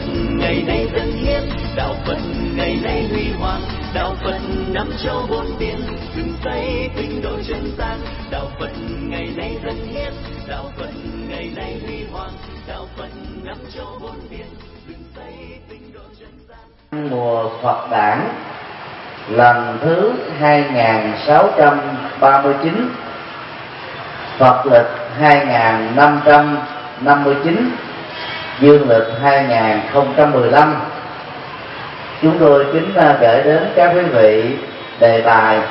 ngày nay dân hiến, đạo Phật ngày nay huy hoàng, đạo Phật năm châu bốn biển, dựng xây tinh độ chân gian. Đạo Phật ngày nay dân hiến, đạo Phật ngày nay huy hoàng, đạo Phật năm châu bốn biển, dựng xây tinh độ chân gian. Mùa Phật đản lần thứ 2639, Phật lịch 2559, dương lịch 2015. Chúng tôi kính gửi đến các quý vị đề tài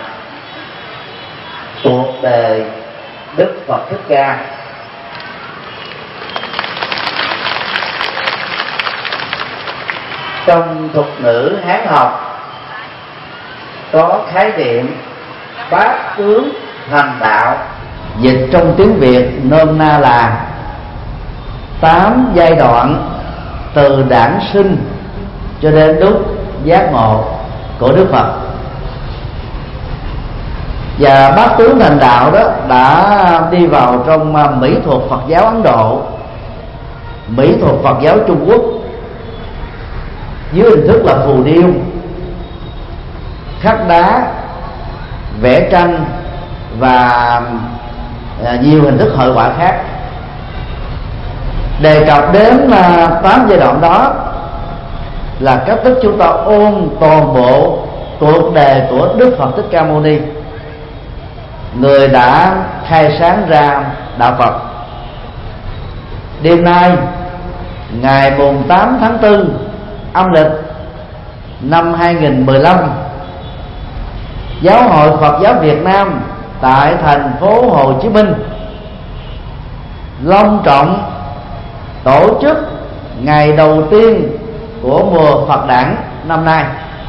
cuộc đời Đức Phật Thích Ca. Trong thuật ngữ Hán học có khái niệm bát tướng thành đạo, dịch trong tiếng Việt nôm na là 8 giai đoạn từ đản sinh cho đến lúc giác ngộ của Đức Phật. Và bát tướng thành đạo đó đã đi vào trong mỹ thuật Phật giáo Ấn Độ, mỹ thuật Phật giáo Trung Quốc dưới hình thức là phù điêu, khắc đá, vẽ tranh và nhiều hình thức hội họa khác. Đề cập đến 8 giai đoạn đó là cách thức chúng ta ôn toàn bộ cuộc đời của Đức Phật Thích Ca Mâu Ni, người đã khai sáng ra đạo Phật. Đêm nay ngày mùng 8 tháng 4 âm lịch năm 2015, Giáo hội Phật giáo Việt Nam tại thành phố Hồ Chí Minh long trọng tổ chức ngày đầu tiên của mùa Phật đản năm nay.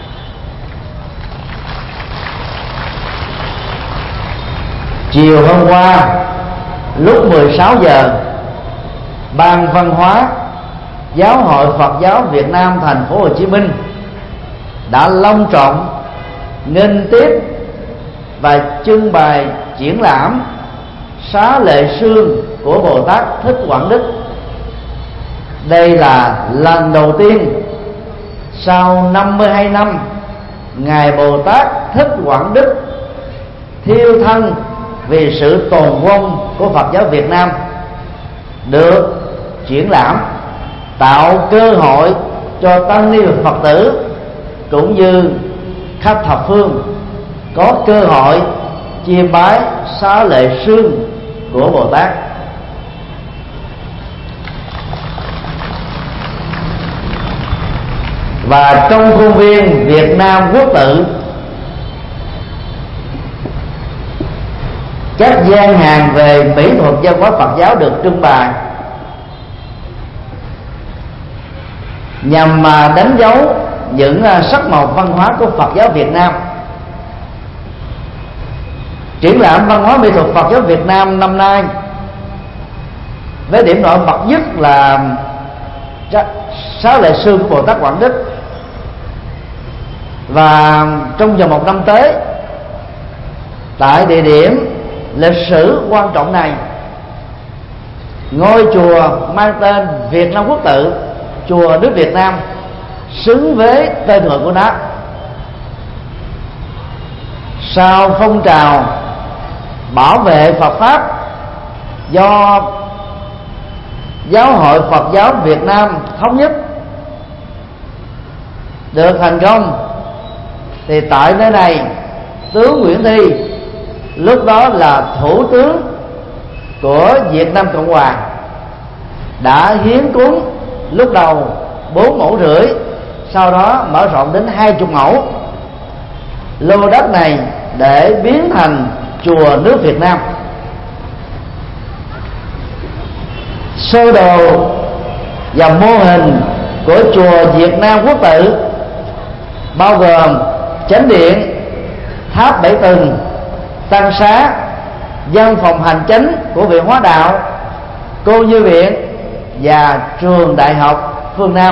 Chiều hôm qua lúc 16 giờ, Ban Văn hóa Giáo hội Phật giáo Việt Nam thành phố Hồ Chí Minh đã long trọng nghênh tiếp và trưng bày triển lãm Xá Lợi Sương của Bồ Tát Thích Quảng Đức. Đây là lần đầu tiên sau 52 năm Ngài Bồ Tát Thích Quảng Đức thiêu thân vì sự tồn vong của Phật giáo Việt Nam được triển lãm, tạo cơ hội cho tăng ni Phật tử cũng như khách thập phương có cơ hội chiêm bái Xá Lợi Sương của Bồ Tát. Và trong khuôn viên Việt Nam Quốc tự, các gian hàng về mỹ thuật văn hóa Phật giáo được trưng bày nhằm đánh dấu những sắc màu văn hóa của Phật giáo Việt Nam. Triển lãm văn hóa mỹ thuật Phật giáo Việt Nam năm nay với điểm nổi bật nhất là Xá Lợi Sương của Bồ Tát Quảng Đức. Và trong vòng một năm tới, tại địa điểm lịch sử quan trọng này, ngôi chùa mang tên Việt Nam Quốc tự, chùa Đức Việt Nam, xứng với tên gọi của nó. Sau phong trào bảo vệ Phật pháp do Giáo hội Phật giáo Việt Nam thống nhất được thành công, thì tại nơi này tướng Nguyễn Thi, lúc đó là thủ tướng của Việt Nam Cộng Hòa, đã hiến cúng lúc đầu 4,5 mẫu, sau đó mở rộng đến 20 mẫu lô đất này để biến thành chùa nước Việt Nam. Sơ đồ và mô hình của chùa Việt Nam Quốc tự bao gồm chánh điện, tháp 7 tầng, tăng xá, văn phòng hành chánh của Viện Hóa Đạo, cô nhi viện và trường đại học phương Nam.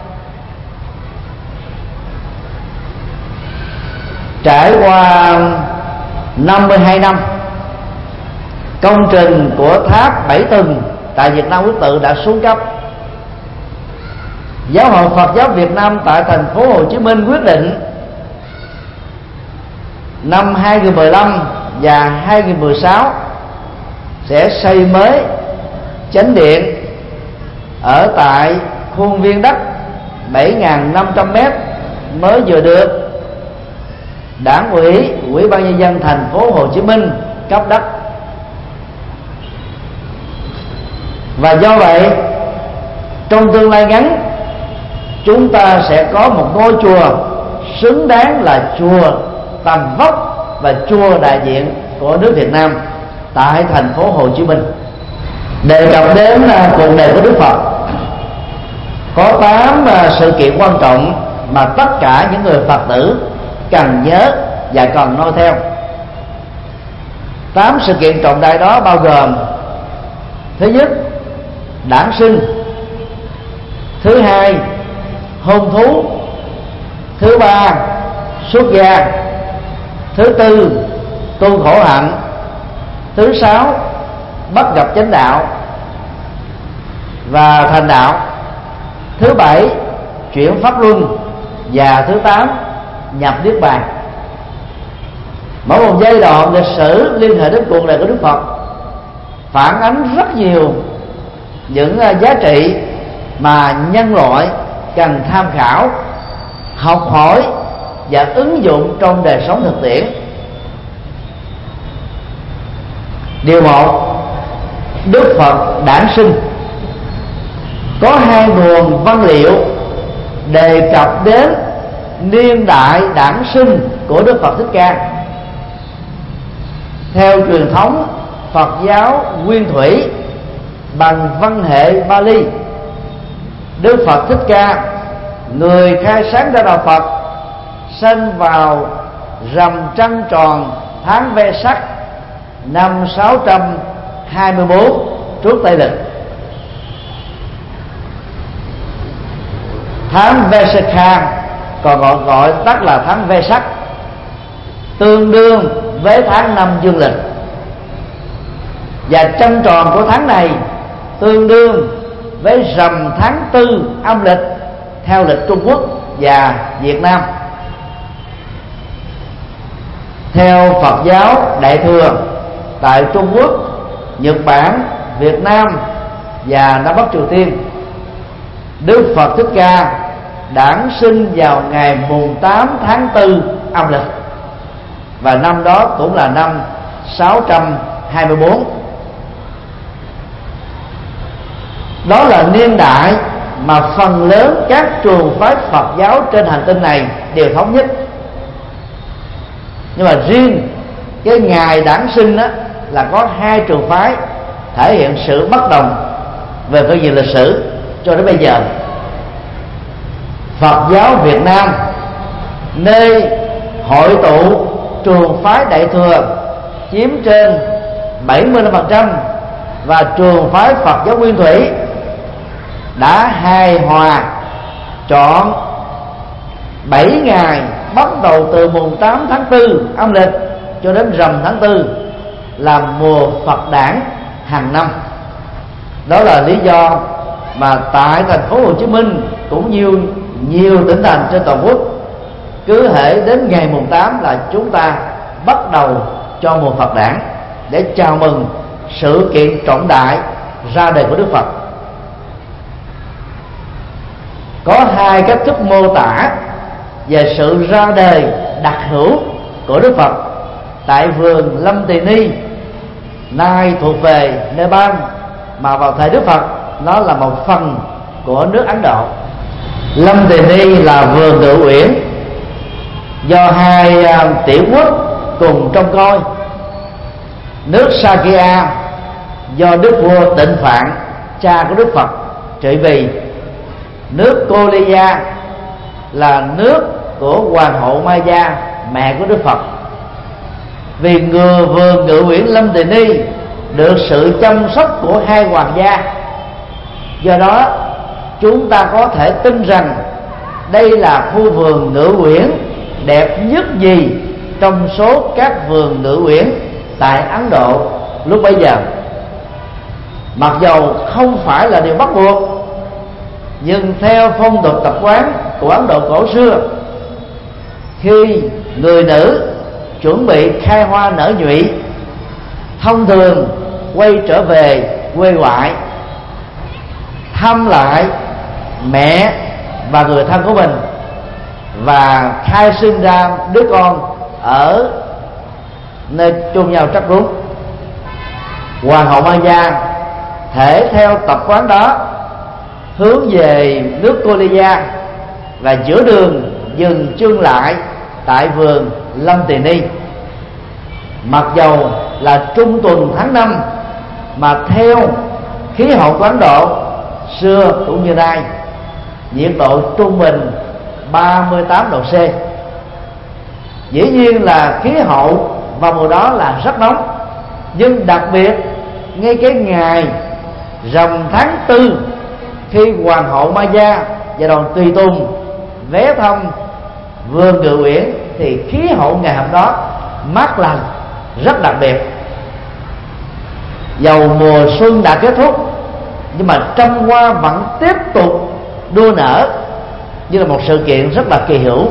Trải qua 52 năm, công trình của tháp 7 tầng tại Việt Nam Quốc tự đã xuống cấp. Giáo hội Phật giáo Việt Nam tại thành phố Hồ Chí Minh quyết định năm 2015 và 2016 sẽ xây mới chánh điện ở tại khuôn viên đất 7.500 m mới vừa được Đảng ủy, Ủy ban nhân dân thành phố Hồ Chí Minh cấp đất. Và do vậy, trong tương lai ngắn, chúng ta sẽ có một ngôi chùa xứng đáng là chùa tầm vóc và chùa đại diện của nước Việt Nam tại thành phố Hồ Chí Minh. Đề cập đến cuộc đời của Đức Phật, có 8 sự kiện quan trọng mà tất cả những người Phật tử cần nhớ và cần noi theo. 8 sự kiện trọng đại đó bao gồm: thứ nhất, đản sinh; thứ hai, hôn thú; thứ ba, xuất gia; thứ tư, tu khổ hạnh; thứ sáu, bắt gặp chánh đạo và thành đạo; thứ bảy, chuyển pháp luân; và thứ 8, nhập niết bàn. Mỗi một giai đoạn lịch sử liên hệ đến cuộc đời của Đức Phật phản ánh rất nhiều những giá trị mà nhân loại cần tham khảo, học hỏi và ứng dụng trong đời sống thực tiễn. Điều 1, Đức Phật đản sinh. Có 2 nguồn văn liệu đề cập đến niên đại đản sinh của Đức Phật Thích Ca. Theo truyền thống Phật giáo Nguyên Thủy bằng văn hệ Bali, Đức Phật Thích Ca, người khai sáng ra đạo Phật, sinh vào rằm trăng tròn tháng Vesak năm 624 trước Tây Lịch. Tháng Vesakha còn gọi tắt là tháng Vesak, tương đương với tháng 5 dương lịch, và trăng tròn của tháng này tương đương với rằm tháng 4 âm lịch theo lịch Trung Quốc và Việt Nam. Theo Phật giáo Đại thừa tại Trung Quốc, Nhật Bản, Việt Nam và Nam Bắc Triều Tiên, Đức Phật Thích Ca đản sinh vào ngày mùng 8 tháng 4 âm lịch, và năm đó cũng là năm 624. Đó là niên đại mà phần lớn các trường phái Phật giáo trên hành tinh này đều thống nhất. Nhưng mà riêng cái ngày đản sinh đó là có 2 trường phái thể hiện sự bất đồng về phương diện lịch sử cho đến bây giờ. Phật giáo Việt Nam, nơi hội tụ trường phái Đại thừa chiếm trên 75%, và trường phái Phật giáo Nguyên Thủy đã hài hòa chọn 7 ngày bắt đầu từ mùng 8 tháng 4 âm lịch cho đến rằm tháng 4 là mùa Phật đản hàng năm. Đó là lý do mà tại thành phố Hồ Chí Minh cũng như nhiều tỉnh thành trên toàn quốc, cứ hễ đến ngày mùng 8 là chúng ta bắt đầu cho mùa Phật đản để chào mừng sự kiện trọng đại ra đời của Đức Phật. Có 2 cách thức mô tả về sự ra đời đặc hữu của Đức Phật tại vườn Lâm Tỳ Ni, nay thuộc về Nepal, mà vào thời Đức Phật nó là một phần của nước Ấn Độ. Lâm Tỳ Ni là vườn Ngự Uyển do 2 tiểu quốc cùng trông coi. Nước Sakya do Đức vua Tịnh Phạn, cha của Đức Phật, trị vì. Nước Koliya là nước của Hoàng hậu Maya, mẹ của Đức Phật. Vì vườn Ngự Uyển Lâm Tỳ Ni được sự chăm sóc của 2 hoàng gia, do đó chúng ta có thể tin rằng đây là khu vườn Ngự Uyển đẹp nhất gì trong số các vườn Ngự Uyển tại Ấn Độ lúc bấy giờ. Mặc dầu không phải là điều bắt buộc, Nhưng theo phong tục tập quán của Ấn Độ cổ xưa, khi người nữ chuẩn bị khai hoa nở nhụy, thông thường quay trở về quê ngoại thăm lại mẹ và người thân của mình và khai sinh ra đứa con ở nơi chôn nhau trắc rút. Hoàng hậu Maya thể theo tập quán đó hướng về nước Korea và giữa đường dừng chân lại tại vườn Lâm Tỳ Ni. Mặc dầu là trung tuần tháng 5 mà theo khí hậu của Ấn Độ xưa cũng như nay, nhiệt độ trung bình 38 độ C. Dĩ nhiên là khí hậu vào mùa đó là rất nóng, nhưng đặc biệt ngay cái ngày rằm tháng 4, khi hoàng hậu Maya và đoàn tùy tùng ghé thăm vườn Ngự Uyển, thì khí hậu ngày hôm đó mát lành rất đặc biệt. Dầu mùa xuân đã kết thúc, nhưng mà trăm hoa vẫn tiếp tục đua nở như là một sự kiện rất là kỳ hữu.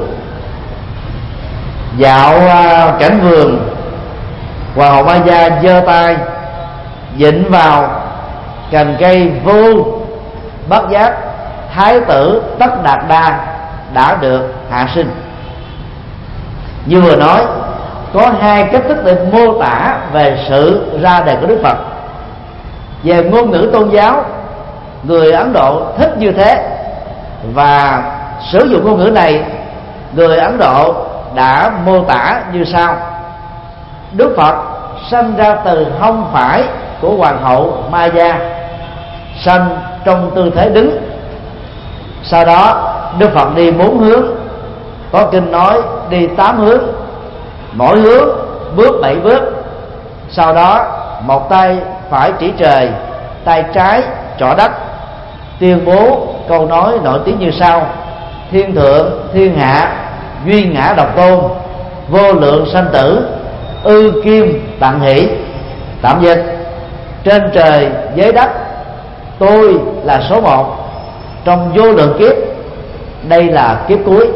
Dạo cảnh vườn, hoàng hậu Maya giơ tay vịn vào cành cây vô bất giác thái tử Tất Đạt Đa đã được hạ sinh. Như vừa nói, có hai cách thức để mô tả về sự ra đời của Đức Phật. Về ngôn ngữ tôn giáo, người Ấn Độ thích như thế, và sử dụng ngôn ngữ này, người Ấn Độ đã mô tả như sau: Đức Phật sanh ra từ hông phải của hoàng hậu Maya, sanh trong tư thế đứng. Sau đó Đức Phật đi 4 hướng, có kinh nói đi 8 hướng, mỗi hướng bước 7 bước. Sau đó một tay phải chỉ trời, tay trái trỏ đất, tuyên bố câu nói nổi tiếng như sau: thiên thượng thiên hạ, duy ngã độc tôn, vô lượng sanh tử, ư kim tạng hỷ. Tạm dịch: trên trời dưới đất, tôi là số 1 trong vô lượng kiếp, đây là kiếp cuối.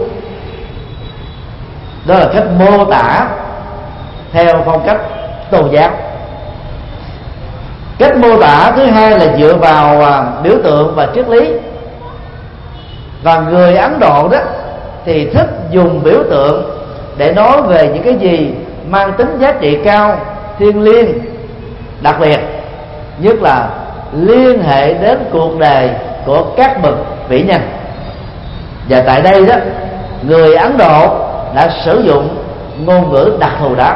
Đó là cách mô tả theo phong cách tôn giáo. Cách mô tả thứ hai là dựa vào biểu tượng và triết lý. Và người Ấn Độ đó thì thích dùng biểu tượng để nói về những cái gì mang tính giá trị cao, thiêng liêng, đặc biệt, nhất là liên hệ đến cuộc đời của các bậc vĩ nhân. Và tại đây đó, người Ấn Độ đã sử dụng ngôn ngữ đặc thù đó.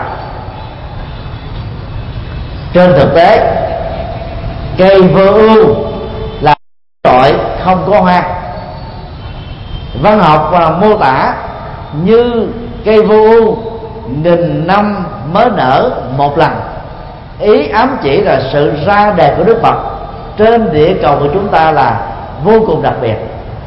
Trên thực tế, cây vô ưu là loại không có hoa. Văn học mô tả như cây vô ưu nghìn năm mới nở một lần, ý ám chỉ là sự ra đời của Đức Phật trên địa cầu của chúng ta là vô cùng đặc biệt.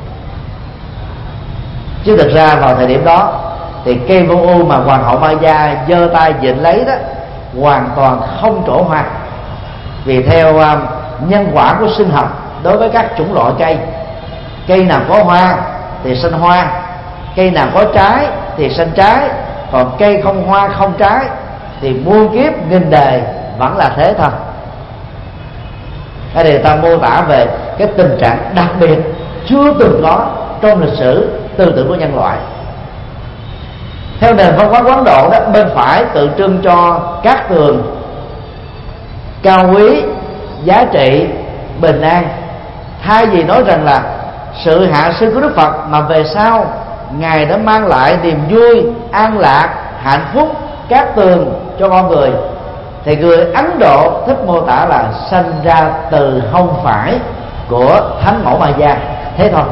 Chứ thực ra vào thời điểm đó thì cây vô ưu mà hoàng hậu Maya giơ tay vịn lấy đó hoàn toàn không trổ hoa. Vì theo nhân quả của sinh học, đối với các chủng loại cây, cây nào có hoa thì sinh hoa, cây nào có trái thì sinh trái, còn cây không hoa không trái thì muôn kiếp nghìn đời vẫn là thế thôi. Cái này ta mô tả về cái tình trạng đặc biệt chưa từng có trong lịch sử tư tưởng của nhân loại. Theo nền văn hóa Ấn Độ đó, bên phải tượng trưng cho cát tường, cao quý, giá trị, bình an. Thay vì nói rằng là sự hạ sinh của Đức Phật mà về sau Ngài đã mang lại niềm vui, an lạc, hạnh phúc, cát tường cho con người, thì người Ấn Độ thích mô tả là sanh ra từ hông phải của Thánh Mẫu Maya. Thế thôi.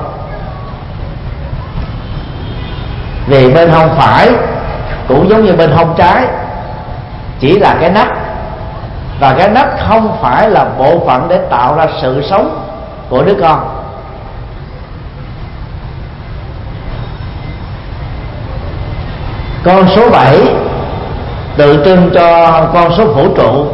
Vì bên hông phải cũng giống như bên hông trái, chỉ là cái nắp, và cái nắp không phải là bộ phận để tạo ra sự sống của đứa con. Con số 7 tượng trưng cho con số vũ trụ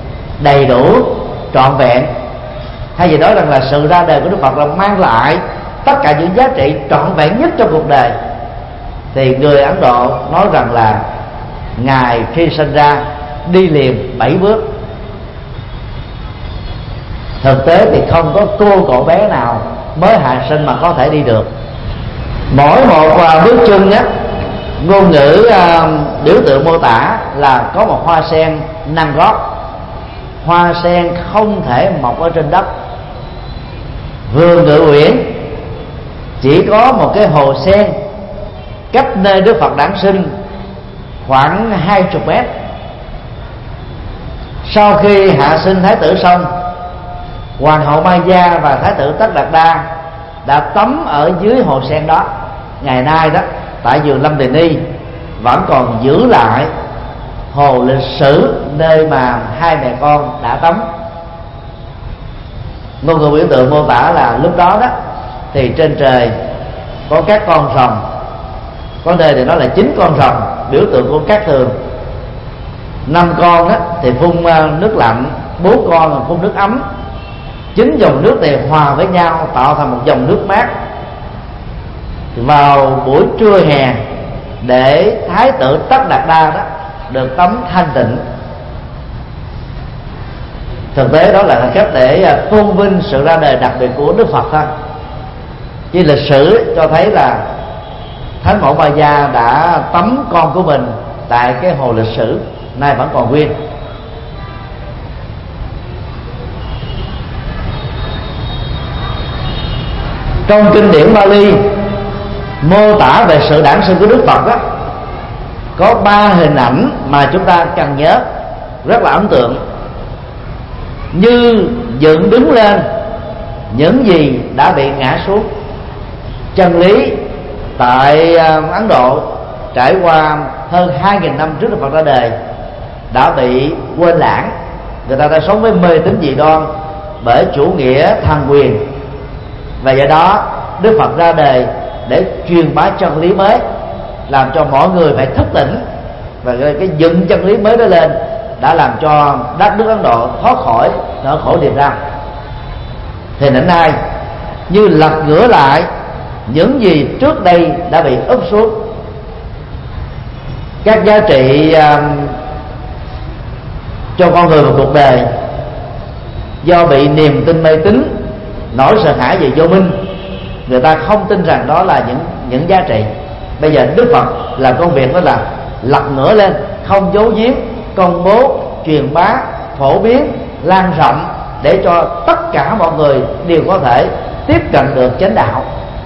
đầy đủ, trọn vẹn. Hay gì đó rằng là sự ra đời của Đức Phật là mang lại tất cả những giá trị trọn vẹn nhất trong cuộc đời, thì người Ấn Độ nói rằng là Ngài khi sinh ra đi liền 7 bước. Thực tế thì không có cô cậu bé nào mới hạ sinh mà có thể đi được. Mỗi một bước chân á, ngôn ngữ biểu tượng mô tả là có một hoa sen nằm gót. Hoa sen không thể mọc ở trên đất. Vườn Ngự Uyển chỉ có một cái hồ sen cách nơi Đức Phật đản sinh khoảng 20 mét. Sau khi hạ sinh Thái tử xong, Hoàng hậu Maya và Thái tử Tất Đạt Đa đã tắm ở dưới hồ sen đó. Ngày nay đó, tại vườn Lâm Tỳ Ni vẫn còn giữ lại hồ lịch sử nơi mà hai mẹ con đã tắm. Ngôn ngữ biểu tượng mô tả là lúc đó đó thì trên trời có các con rồng, có nơi thì nói là 9 con rồng, biểu tượng của cát tường. 5 con đó thì phun nước lạnh, 4 con phun nước ấm. 9 dòng nước này hòa với nhau tạo thành một dòng nước mát. Vào buổi trưa hè, để Thái tử Tất Đạt Đa đó được tắm thanh tịnh. Thực tế đó là cách để tôn vinh sự ra đời đặc biệt của Đức Phật thôi. Chứ lịch sử cho thấy là Thánh mẫu Maya đã tắm con của mình tại cái hồ lịch sử, nay vẫn còn nguyên. Trong kinh điển Bali mô tả về sự đản sinh của Đức Phật đó, có 3 hình ảnh mà chúng ta cần nhớ rất là ấn tượng. Như dựng đứng lên những gì đã bị ngã xuống. Chân lý tại Ấn Độ trải qua hơn 2.000 năm trước Đức Phật ra đời đã bị quên lãng. Người ta đã sống với mê tín dị đoan bởi chủ nghĩa thần quyền, và do đó Đức Phật ra đời để truyền bá chân lý mới, làm cho mọi người phải thức tỉnh. Và cái dựng chân lý mới đó lên đã làm cho đất nước Ấn Độ thoát khỏi nỗi khổ niềm đau. Thì đến nay như lật ngửa lại những gì trước đây đã bị úp xuống. Các giá trị cho con người và cuộc đời do bị niềm tin mê tín, nỗi sợ hãi về vô minh, người ta không tin rằng đó là những giá trị. Bây giờ Đức Phật làm công việc đó là lật ngửa lên, không giấu giếm, công bố, truyền bá, phổ biến, lan rộng, để cho tất cả mọi người đều có thể tiếp cận được chánh đạo.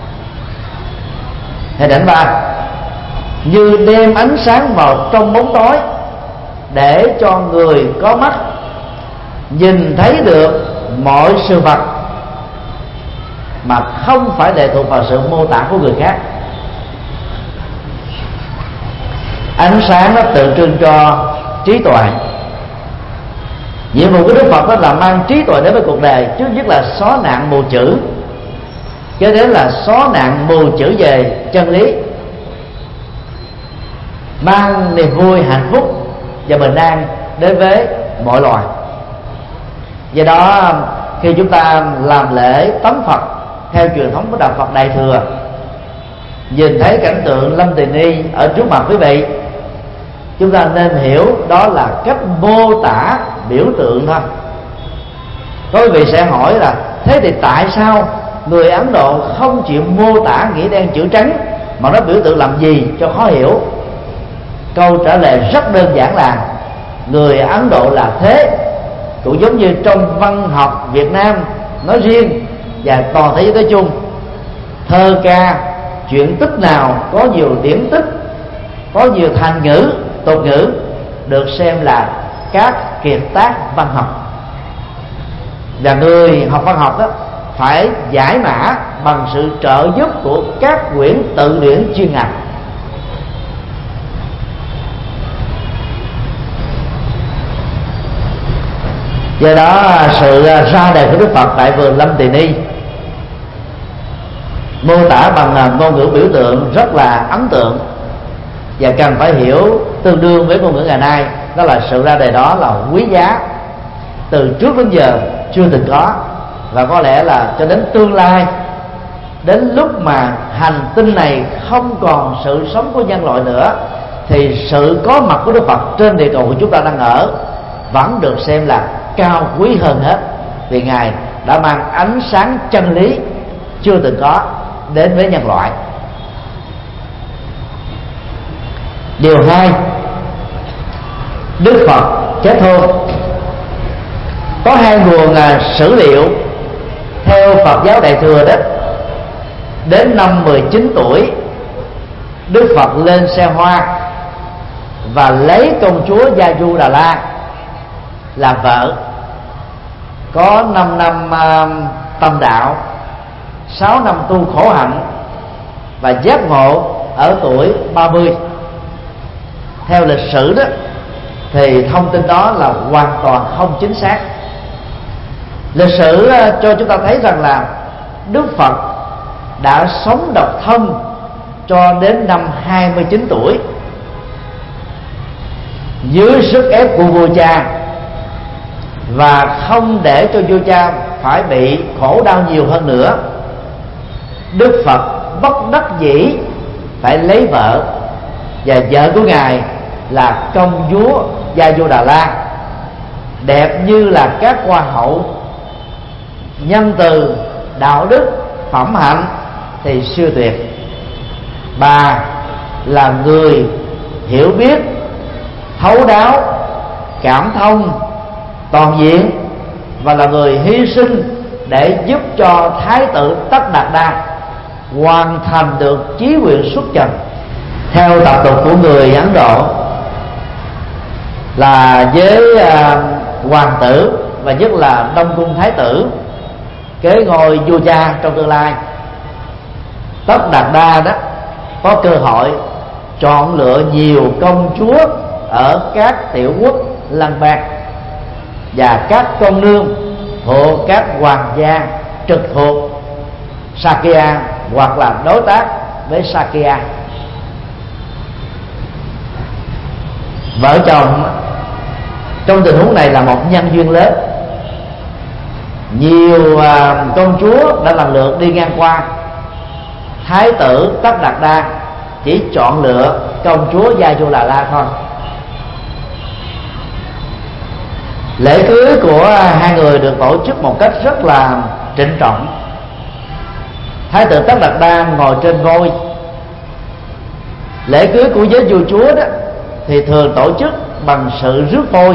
Hình ảnh 3: như đem ánh sáng vào trong bóng tối, để cho người có mắt nhìn thấy được mọi sự vật mà không phải lệ thuộc vào sự mô tả của người khác. Ánh sáng nó tượng trưng cho trí tuệ. Nhiệm vụ của Đức Phật đó là mang trí tuệ đến với cuộc đời. Trước nhất là xóa nạn mù chữ, kế đến là xóa nạn mù chữ về chân lý, mang niềm vui, hạnh phúc và bình an đến với mọi loài. Do đó khi chúng ta làm lễ tắm Phật theo truyền thống của đạo Phật Đại thừa, nhìn thấy cảnh tượng Lâm Tỳ Ni ở trước mặt quý vị, chúng ta nên hiểu đó là cách mô tả biểu tượng thôi. Có quý vị sẽ hỏi là thế thì tại sao người Ấn Độ không chịu mô tả nghĩa đen chữ trắng mà nó biểu tượng làm gì cho khó hiểu? Câu trả lời rất đơn giản là người Ấn Độ là thế. Cũng giống như trong văn học Việt Nam nói riêng và toàn thế giới nói chung, thơ ca, truyện tích nào có nhiều điển tích, có nhiều thành ngữ, tục ngữ được xem là các kiệt tác văn học. Và người học văn học đó phải giải mã bằng sự trợ giúp của các quyển tự điển chuyên ngành. Do đó sự ra đời của Đức Phật tại vườn Lâm Tỳ Ni mô tả bằng ngôn ngữ biểu tượng rất là ấn tượng, và cần phải hiểu tương đương với ngôn ngữ ngày nay. Đó là sự ra đời đó là quý giá, từ trước đến giờ chưa từng có, và có lẽ là cho đến tương lai đến lúc mà hành tinh này không còn sự sống của nhân loại nữa, thì sự có mặt của Đức Phật trên địa cầu của chúng ta đang ở vẫn được xem là cao quý hơn hết, vì Ngài đã mang ánh sáng chân lý chưa từng có đến với nhân loại. Điều 2, Đức Phật chết thôn. Có hai nguồn sử liệu theo Phật giáo Đại thừa đó. Đến năm 19 tuổi, Đức Phật lên xe hoa và lấy công chúa Gia Du Đà La làm vợ. Có 5 năm tâm đạo, 6 năm tu khổ hạnh và giác ngộ ở tuổi 30. Theo lịch sử đó thì thông tin đó là hoàn toàn không chính xác. Lịch sử cho chúng ta thấy rằng là Đức Phật đã sống độc thân cho đến năm 29 tuổi dưới sức ép của vua cha, và không để cho vua cha phải bị khổ đau nhiều hơn nữa. Đức Phật bất đắc dĩ phải lấy vợ, và vợ của Ngài là công chúa Gia Du Đà La, đẹp như là các hoa hậu, nhân từ, đạo đức, phẩm hạnh thì siêu tuyệt. Bà là người hiểu biết, thấu đáo, cảm thông, toàn diện, và là người hy sinh để giúp cho Thái tử Tất Đạt Đa hoàn thành được chí nguyện xuất trần. Theo tập tục của người Ấn Độ là với hoàng tử, và nhất là Đông Cung Thái tử kế ngôi vua cha trong tương lai, Tất Đạt Đa đó có cơ hội chọn lựa nhiều công chúa ở các tiểu quốc lân bang và các công nương thuộc các hoàng gia trực thuộc Sakya hoặc là đối tác với Sakya. Vợ chồng trong tình huống này là một nhân duyên lớn. Nhiều công chúa đã lần lượt đi ngang qua, Thái tử Tất Đạt Đa chỉ chọn lựa công chúa Gia Du Đà La thôi. Lễ cưới của hai người được tổ chức một cách rất là trịnh trọng. Thái tử Tất Đạt Đa ngồi trên ngôi. Lễ cưới của giới vua chúa đó thì thường tổ chức bằng sự rước phôi.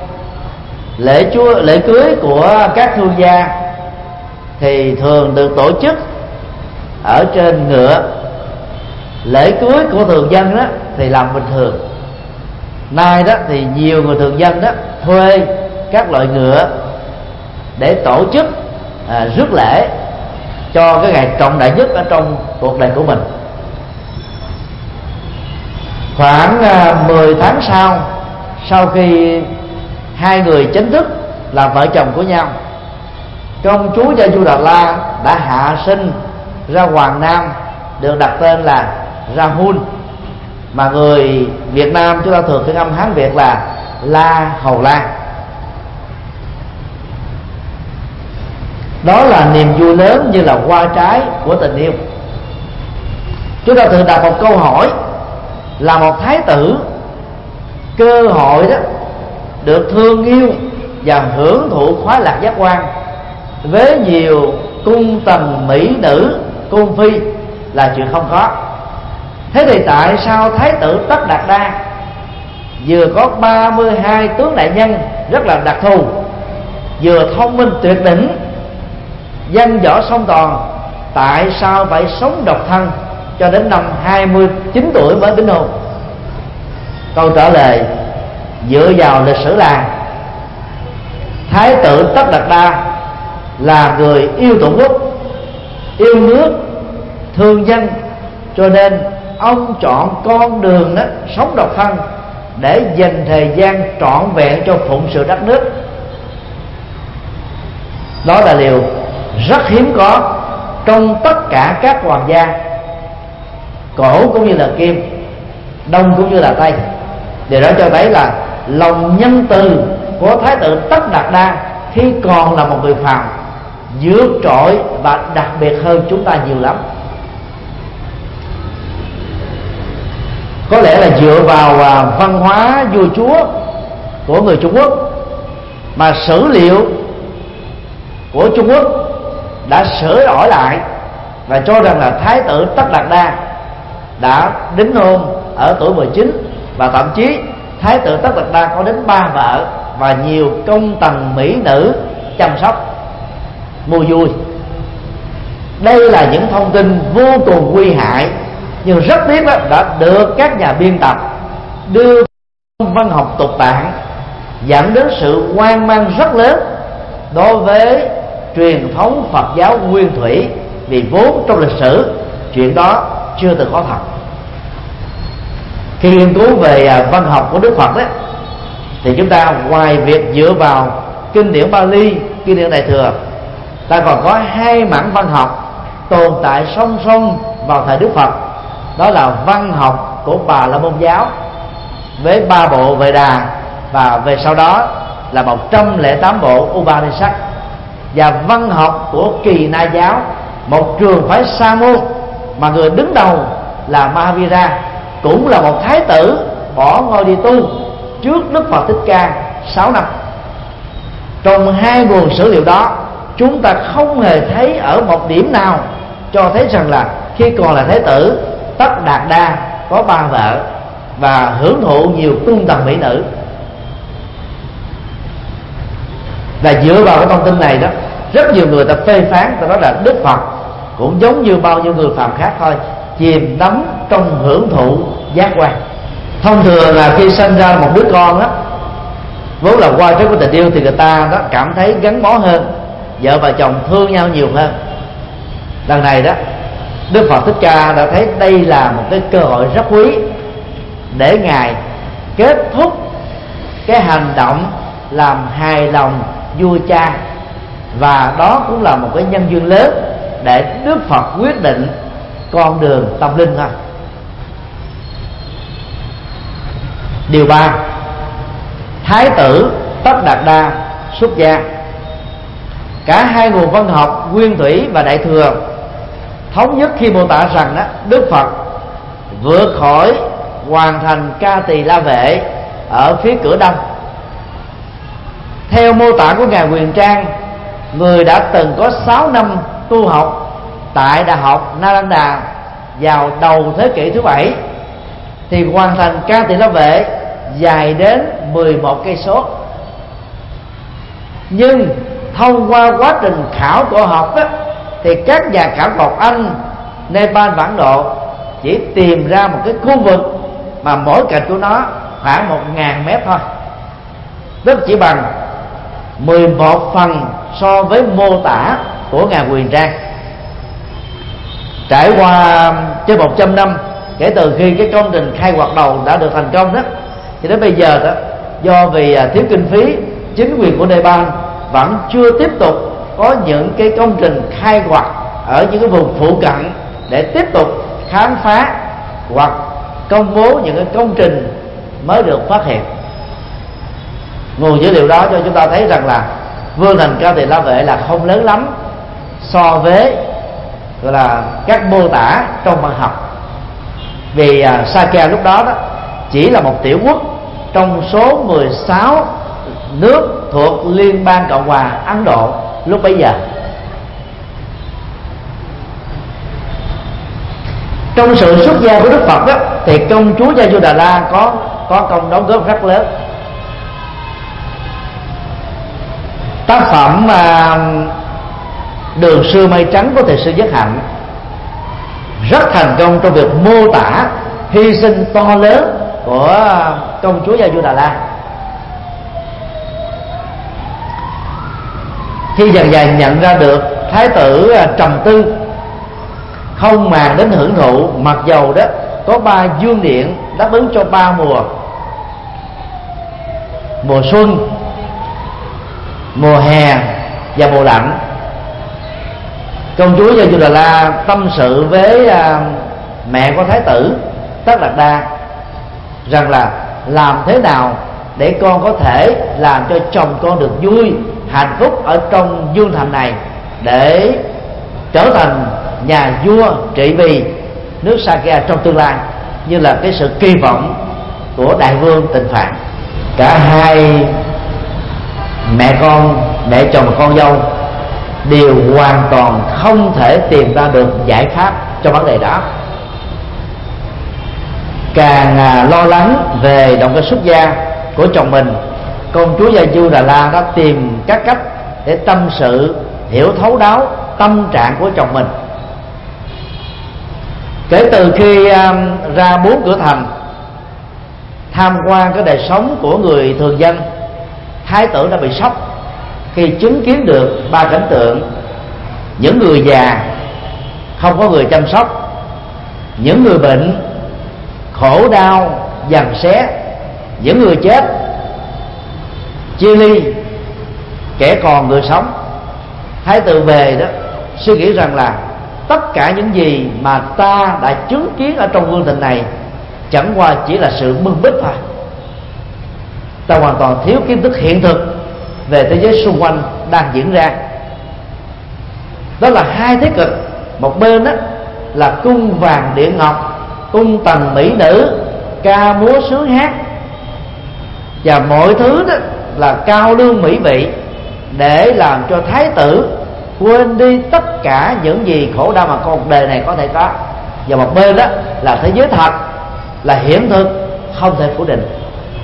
Lễ cưới của các thương gia thì thường được tổ chức ở trên ngựa. Lễ cưới của thường dân đó thì làm bình thường. Nay đó thì nhiều người thường dân đó thuê các loại ngựa để tổ chức rước lễ cho cái ngày trọng đại nhất ở trong cuộc đời của mình. Khoảng 10 tháng sau khi hai người chính thức là vợ chồng của nhau, công chúa Gia Du Đà La đã hạ sinh ra hoàng nam được đặt tên là Rahul, mà người Việt Nam chúng ta thường phiên âm Hán Việt là La Hầu La. Đó là niềm vui lớn như là hoa trái của tình yêu. Chúng ta thường đặt một câu hỏi là một thái tử cơ hội đó được thương yêu và hưởng thụ khoái lạc giác quan với nhiều cung tần mỹ nữ cung phi là chuyện không có. Thế thì tại sao thái tử Tất Đạt Đa vừa có 32 tướng đại nhân rất là đặc thù, vừa thông minh tuyệt đỉnh, văn võ song toàn, tại sao phải sống độc thân cho đến năm 29 tuổi mới đính hôn? Câu trả lời dựa vào lịch sử là thái tử Tất Đạt Đa là người yêu tổ quốc, yêu nước, thương dân, cho nên ông chọn con đường đó sống độc thân để dành thời gian trọn vẹn cho phụng sự đất nước. Đó là điều rất hiếm có trong tất cả các hoàng gia, cổ cũng như là kim, đông cũng như là tây. Điều đó cho thấy là lòng nhân từ của thái tử Tất Đạt Đa khi còn là một người phàm vượt trội và đặc biệt hơn chúng ta nhiều lắm. Có lẽ là dựa vào văn hóa vua chúa của người Trung Quốc mà sử liệu của Trung Quốc đã sửa đổi lại và cho rằng là Thái tử Tất Đạt Đa đã đính hôn ở tuổi 19, và thậm chí Thái tử Tất Đạt Đa có đến 3 vợ và nhiều công tần mỹ nữ chăm sóc mua vui. Đây là những thông tin vô cùng nguy hại, nhưng rất tiếc đó đã được các nhà biên tập đưa văn học tục tạng, dẫn đến sự hoang mang rất lớn đối với truyền thống Phật giáo nguyên thủy, vì vốn trong lịch sử chuyện đó chưa từng có thật. Khi nghiên cứu về văn học của Đức Phật đó, thì chúng ta ngoài việc dựa vào kinh điển Pali, kinh điển Đại Thừa, ta còn có 2 mảng văn học tồn tại song song vào thời Đức Phật. Đó là văn học của Bà La Môn giáo với 3 bộ Vệ Đà, và về sau đó là 108 bộ Upanishad, và văn học của Kỳ Na giáo, một trường phái sa môn mà người đứng đầu là Mahavira, cũng là một thái tử bỏ ngôi đi tu trước Đức Phật Thích Ca 6 năm. Trong 2 nguồn sử liệu đó, chúng ta không hề thấy ở một điểm nào cho thấy rằng là khi còn là thái tử, Tất Đạt Đa có 3 vợ và hưởng thụ nhiều cung tần mỹ nữ. Và dựa vào cái thông tin này đó, rất nhiều người ta phê phán, ta nói là Đức Phật cũng giống như bao nhiêu người phàm khác thôi, chìm đắm trong hưởng thụ giác quan. Thông thường là khi sinh ra một đứa con đó, vốn là qua trước của tình yêu, thì người ta đó cảm thấy gắn bó hơn, vợ và chồng thương nhau nhiều hơn. Lần này đó, Đức Phật Thích Ca đã thấy đây là một cái cơ hội rất quý để Ngài kết thúc cái hành động làm hài lòng vua cha, và đó cũng là một cái nhân duyên lớn để Đức Phật quyết định con đường tâm linh thôi. Điều 3, Thái tử Tất Đạt Đa xuất gia. Cả 2 nguồn văn học Nguyên Thủy và Đại Thừa thống nhất khi mô tả rằng đó, Đức Phật vượt khỏi hoàn thành Ca Tỳ La Vệ ở phía cửa đông. Theo mô tả của Ngài Huyền Trang, người đã từng có 6 năm tu học tại Đại học Nalanda vào đầu thế kỷ thứ 7, thì hoàn thành Ca Tỳ La Vệ dài đến 11 cây số. Nhưng thông qua quá trình khảo cổ học đó, thì các nhà khảo cổ học Anh, Nepal và Ấn Độ chỉ tìm ra một cái khu vực mà mỗi cạnh của nó khoảng 1.000 mét thôi, tức chỉ bằng 11 phần so với mô tả của Ngài Huyền Trang. Trải qua trên 100 năm kể từ khi cái công trình khai quật đầu đã được thành công đó, thì đến bây giờ đó, do vì thiếu kinh phí, chính quyền của Nepal vẫn chưa tiếp tục có những cái công trình khai quật ở những cái vùng phụ cận để tiếp tục khám phá hoặc công bố những cái công trình mới được phát hiện. Nguồn dữ liệu đó cho chúng ta thấy rằng là vương thành Ca Tỳ La Vệ là không lớn lắm so với gọi là các mô tả trong văn học, vì Sakya lúc đó chỉ là một tiểu quốc trong số 16 nước thuộc Liên bang Cộng hòa Ấn Độ lúc bấy giờ. Trong sự xuất gia của Đức Phật đó, thì công chúa Yasodhara có công đóng góp rất lớn. Tác phẩm Đường Xưa Mây Trắng của Thiền sư Nhất Hạnh rất thành công trong việc mô tả hy sinh to lớn của công chúa Yasodhara. Khi dần dần nhận ra được thái tử trầm tư, không màng đến hưởng thụ, mặc dầu đó có 3 dương điện đáp ứng cho 3 mùa: mùa xuân, mùa hè và mùa lạnh. Công chúa Yasodhara tâm sự với mẹ của thái tử Tất Đạt Đa rằng là làm thế nào để con có thể làm cho chồng con được vui hạnh phúc ở trong dương thành này, để trở thành nhà vua trị vì nước Sakya trong tương lai, như là cái sự kỳ vọng của đại vương Tịnh Phạn. Cả hai mẹ chồng và con dâu đều hoàn toàn không thể tìm ra được giải pháp cho vấn đề đó. Càng lo lắng về động cơ xuất gia của chồng mình, công chúa Yajudala đã tìm các cách để tâm sự hiểu thấu đáo tâm trạng của chồng mình. Kể từ khi ra 4 cửa thành tham quan cái đời sống của người thường dân, thái tử đã bị sốc khi chứng kiến được 3 cảnh tượng: những người già không có người chăm sóc, những người bệnh khổ đau giằng xé, những người chết chia ly, kẻ còn người sống. Thái tử về đó suy nghĩ rằng là tất cả những gì mà ta đã chứng kiến ở trong vương thịnh này chẳng qua chỉ là sự bưng bít thôi. Ta hoàn toàn thiếu kiến thức hiện thực về thế giới xung quanh đang diễn ra. Đó là hai thế cực. Một bên đó là cung vàng điện ngọc, cung tần mỹ nữ, ca múa sướng hát, và mọi thứ đó là cao lương mỹ vị, để làm cho thái tử quên đi tất cả những gì khổ đau mà cuộc đời này có thể có. Và một bên đó là thế giới thật, là hiện thực không thể phủ định.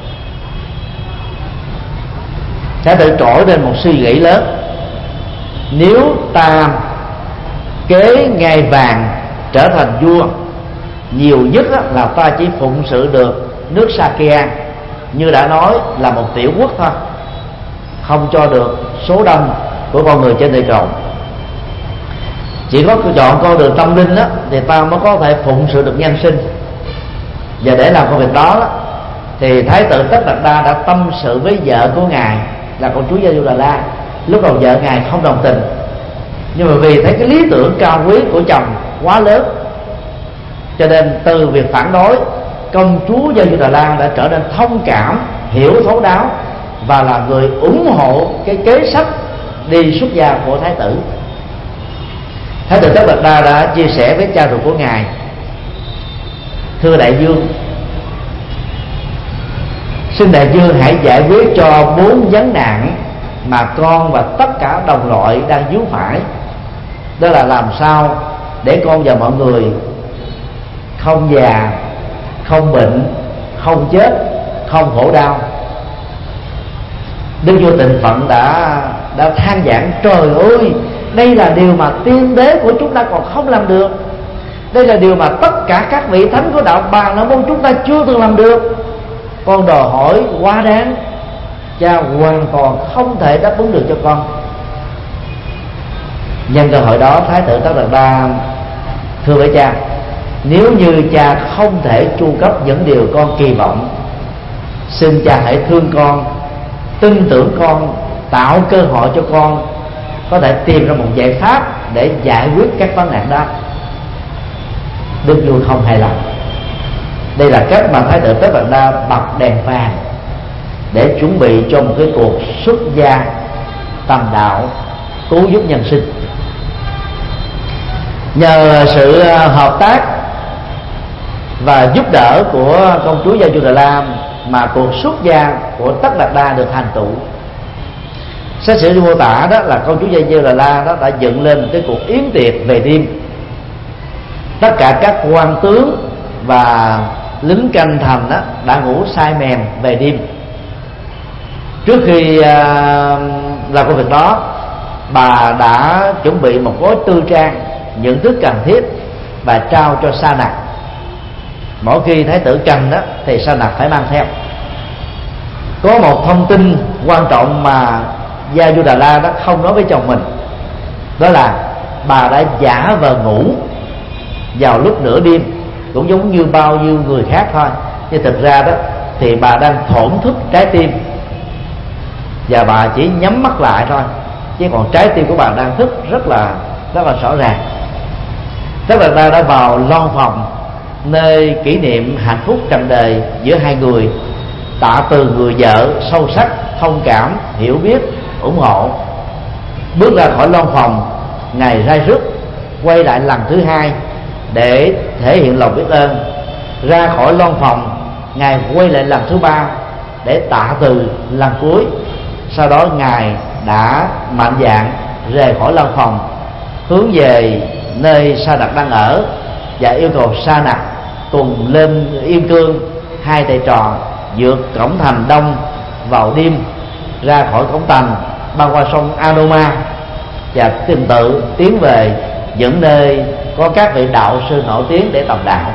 Thái tử trỗi lên một suy nghĩ lớn: nếu ta kế ngai vàng trở thành vua, nhiều nhất là ta chỉ phụng sự được nước Sakya, như đã nói là một tiểu quốc thôi, không cho được số đông của con người trên địa cầu. Chỉ có chọn con đường tâm linh đó, thì ta mới có thể phụng sự được nhân sinh. Và để làm công việc đó, thì thái tử Tất Đạt Đa đã tâm sự với vợ của ngài là công chúa Yajudala. Lúc đầu vợ ngài không đồng tình, nhưng mà vì thấy cái lý tưởng cao quý của chồng quá lớn, cho nên từ việc phản đối, công chúa Yajudala đã trở nên thông cảm, hiểu thấu đáo, và là người ủng hộ cái kế sách đi xuất gia của thái tử. Thái tử Tất Đạt Đa đã chia sẻ với cha ruột của ngài: thưa đại vương, xin đại vương hãy giải quyết cho 4 vấn nạn mà con và tất cả đồng loại đang vướng phải. Đó là làm sao để con và mọi người không già, không bệnh, không chết, không khổ đau. Đức vua Tịnh Phạn đã than vãn: trời ơi, đây là điều mà tiên đế của chúng ta còn không làm được. Đây là điều mà tất cả các vị thánh của đạo Bà La Môn chúng ta chưa từng làm được. Con đòi hỏi quá đáng, cha hoàn toàn không thể đáp ứng được cho con. Nhân cơ hội đó, thái tử Tất Đạt Đa thưa với cha: nếu như cha không thể chu cấp những điều con kỳ vọng, xin cha hãy thương con, tin tưởng con, tạo cơ hội cho con có thể tìm ra một giải pháp để giải quyết các vấn nạn đó. Đức vua không hài lòng. Đây là cách mà thái tử Tất Đạt Đa bật đèn vàng để chuẩn bị cho một cái cuộc xuất gia tầm đạo cứu giúp nhân sinh. Nhờ sự hợp tác và giúp đỡ của công chúa Yajudala mà cuộc xuất gia của Tất Đạt Đa được thành tựu. Sách sử mô tả đó là công chúa Yajudala đó đã dựng lên cái cuộc yến tiệc về đêm. Tất cả các quan tướng và lính canh thành đó đã ngủ say mềm về đêm. Trước khi làm công việc đó, bà đã chuẩn bị một gói tư trang, những thứ cần thiết và trao cho sa nặc. Mỗi khi thái tử cần đó thì sa nặc phải mang theo. Có một thông tin quan trọng mà Yajudala đó không nói với chồng mình, đó là bà đã giả vờ ngủ vào lúc nửa đêm, cũng giống như bao nhiêu người khác thôi. Nhưng thực ra đó thì bà đang thổn thức trái tim, và bà chỉ nhắm mắt lại thôi, chứ còn trái tim của bà đang thức rất là rõ ràng. Tất Đạt Đa đã vào lon phòng, nơi kỷ niệm hạnh phúc trần đời giữa hai người, tạ từ người vợ sâu sắc, thông cảm, hiểu biết, ủng hộ. Bước ra khỏi lon phòng, Ngài ra rước quay lại lần thứ hai để thể hiện lòng biết ơn. Ra khỏi loan phòng, Ngài quay lại lần thứ ba để tạ từ lần cuối. Sau đó Ngài đã mạnh dạn rời khỏi loan phòng, hướng về nơi Sa Nặc đang ở và yêu cầu Sa Nặc tuần lên Yên Cương. Hai thầy trò vượt cổng thành đông vào đêm, ra khỏi cổng thành, băng qua sông Anoma và tìm tự tiến về những nơi có các vị đạo sư nổi tiếng để tầm đạo.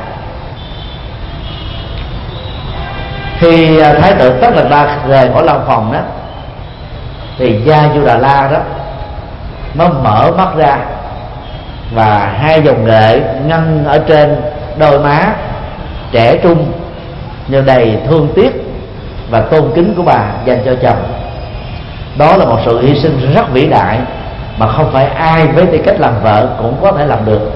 Khi Thái tử Tất Đạt Đa rời khỏi loan phòng đó, thì Gia Du Đà La đó nó mở mắt ra, và hai dòng lệ ngân ở trên đôi má trẻ trung nhưng đầy thương tiếc và tôn kính của bà dành cho chồng. Đó là một sự hy sinh rất vĩ đại mà không phải ai với tư cách làm vợ cũng có thể làm được.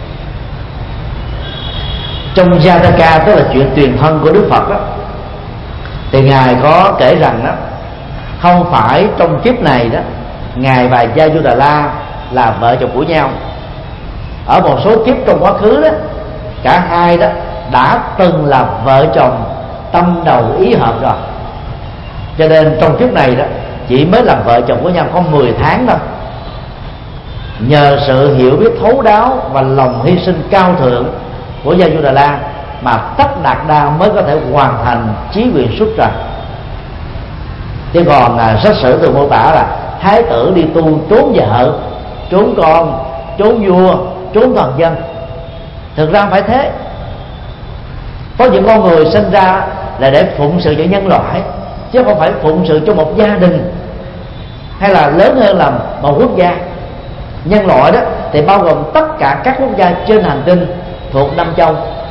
Trong Jataka, tức là chuyện truyền thân của Đức Phật đó, thì Ngài có kể rằng đó, không phải trong kiếp này đó Ngài và Gia Du Đà La là vợ chồng của nhau. Ở một số kiếp trong quá khứ đó, cả hai đó đã từng là vợ chồng tâm đầu ý hợp rồi. Cho nên trong kiếp này đó chỉ mới làm vợ chồng của nhau có 10 tháng thôi. Nhờ sự hiểu biết thấu đáo và lòng hy sinh cao thượng của Gia Du Đà La mà Tất Đạt Đa mới có thể hoàn thành chí nguyện xuất trần. Chứ còn sách sử thường mô tả là thái tử đi tu trốn vợ, trốn con, trốn vua, trốn thần dân. Thực ra không phải thế. Có những con người sinh ra là để phụng sự cho nhân loại, chứ không phải phụng sự cho một gia đình hay là lớn hơn là một quốc gia. Nhân loại đó thì bao gồm tất cả các quốc gia trên hành tinh thuộc năm châu.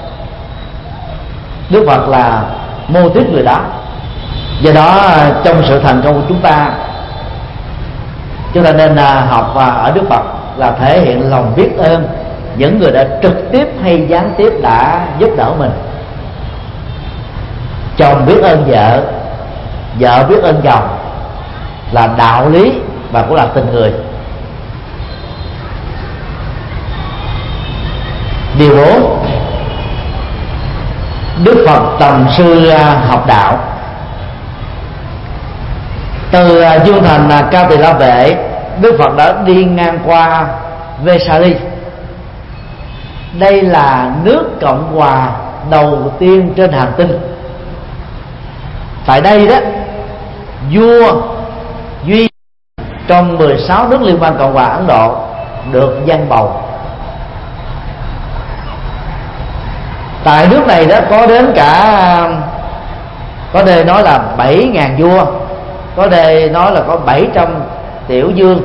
Đức Phật là mô típ người đó. Do đó trong sự thành công của chúng ta nên học ở Đức Phật là thể hiện lòng biết ơn những người đã trực tiếp hay gián tiếp đã giúp đỡ mình. Chồng biết ơn vợ, vợ biết ơn chồng là đạo lý và cũng là tình người. Điều 4, Đức Phật tầm sư học đạo. Từ Dương Thành Cao Tỳ La Vệ, Đức Phật đã đi ngang qua Vesali. Đây là nước Cộng hòa đầu tiên trên hành tinh. Tại đây đó, vua duy trong 16 nước liên bang Cộng hòa Ấn Độ được dân bầu. Tại nước này đó có đến cả, có đề nói là 7.000 vua, có đề nói là có 700 tiểu vương.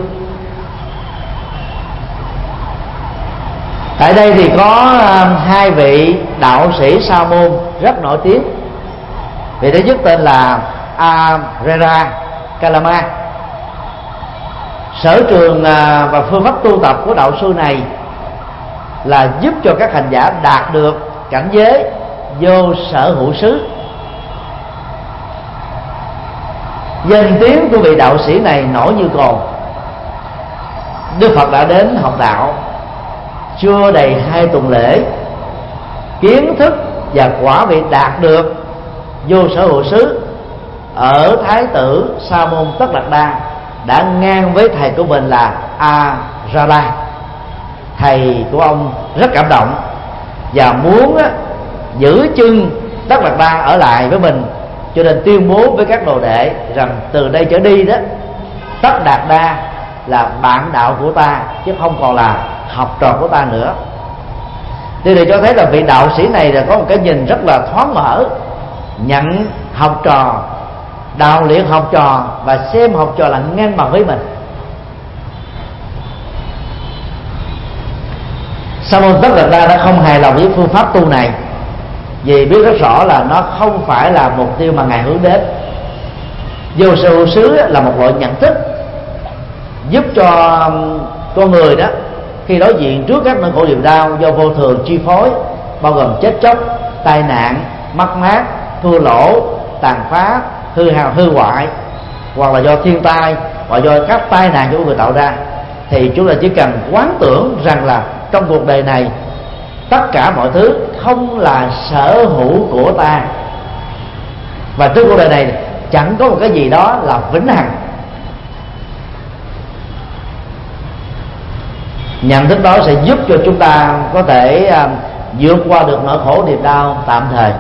Tại đây thì có hai vị đạo sĩ sa môn rất nổi tiếng. Vị thứ nhất tên là Arera Kalama. Sở trường và phương pháp tu tập của đạo sư này là giúp cho các hành giả đạt được cảnh giới vô sở hữu xứ. Danh tiếng của vị đạo sĩ này nổi như cồn. Đức Phật đã đến học đạo chưa đầy 2 tuần lễ, kiến thức và quả vị đạt được vô sở hữu xứ ở Thái tử Sa môn Tất Đạt Đa đã ngang với thầy của mình là Ajala. Thầy của ông rất cảm động và muốn giữ chân Tất Đạt Đa ở lại với mình, cho nên tuyên bố với các đồ đệ rằng từ đây trở đi đó, Tất Đạt Đa là bạn đạo của ta chứ không còn là học trò của ta nữa. Điều này cho thấy là vị đạo sĩ này là có một cái nhìn rất là thoáng mở, nhận học trò, đào luyện học trò và xem học trò là ngang bằng với mình. Sa môn Tất Đạt Đa đã không hài lòng với phương pháp tu này, vì biết rất rõ là nó không phải là mục tiêu mà ngài hướng đến. Vô sở hữu xứ là một loại nhận thức giúp cho con người đó khi đối diện trước các nỗi khổ niềm đau do vô thường chi phối, bao gồm chết chóc, tai nạn, mất mát, thua lỗ, tàn phá, hư hao, hư hoại, hoặc là do thiên tai, hoặc do các tai nạn của người tạo ra, thì chúng ta chỉ cần quán tưởng rằng là trong cuộc đời này tất cả mọi thứ không là sở hữu của ta, và trên cuộc đời này chẳng có một cái gì đó là vĩnh hằng. Nhận thức đó sẽ giúp cho chúng ta có thể vượt qua được nỗi khổ niềm đau tạm thời,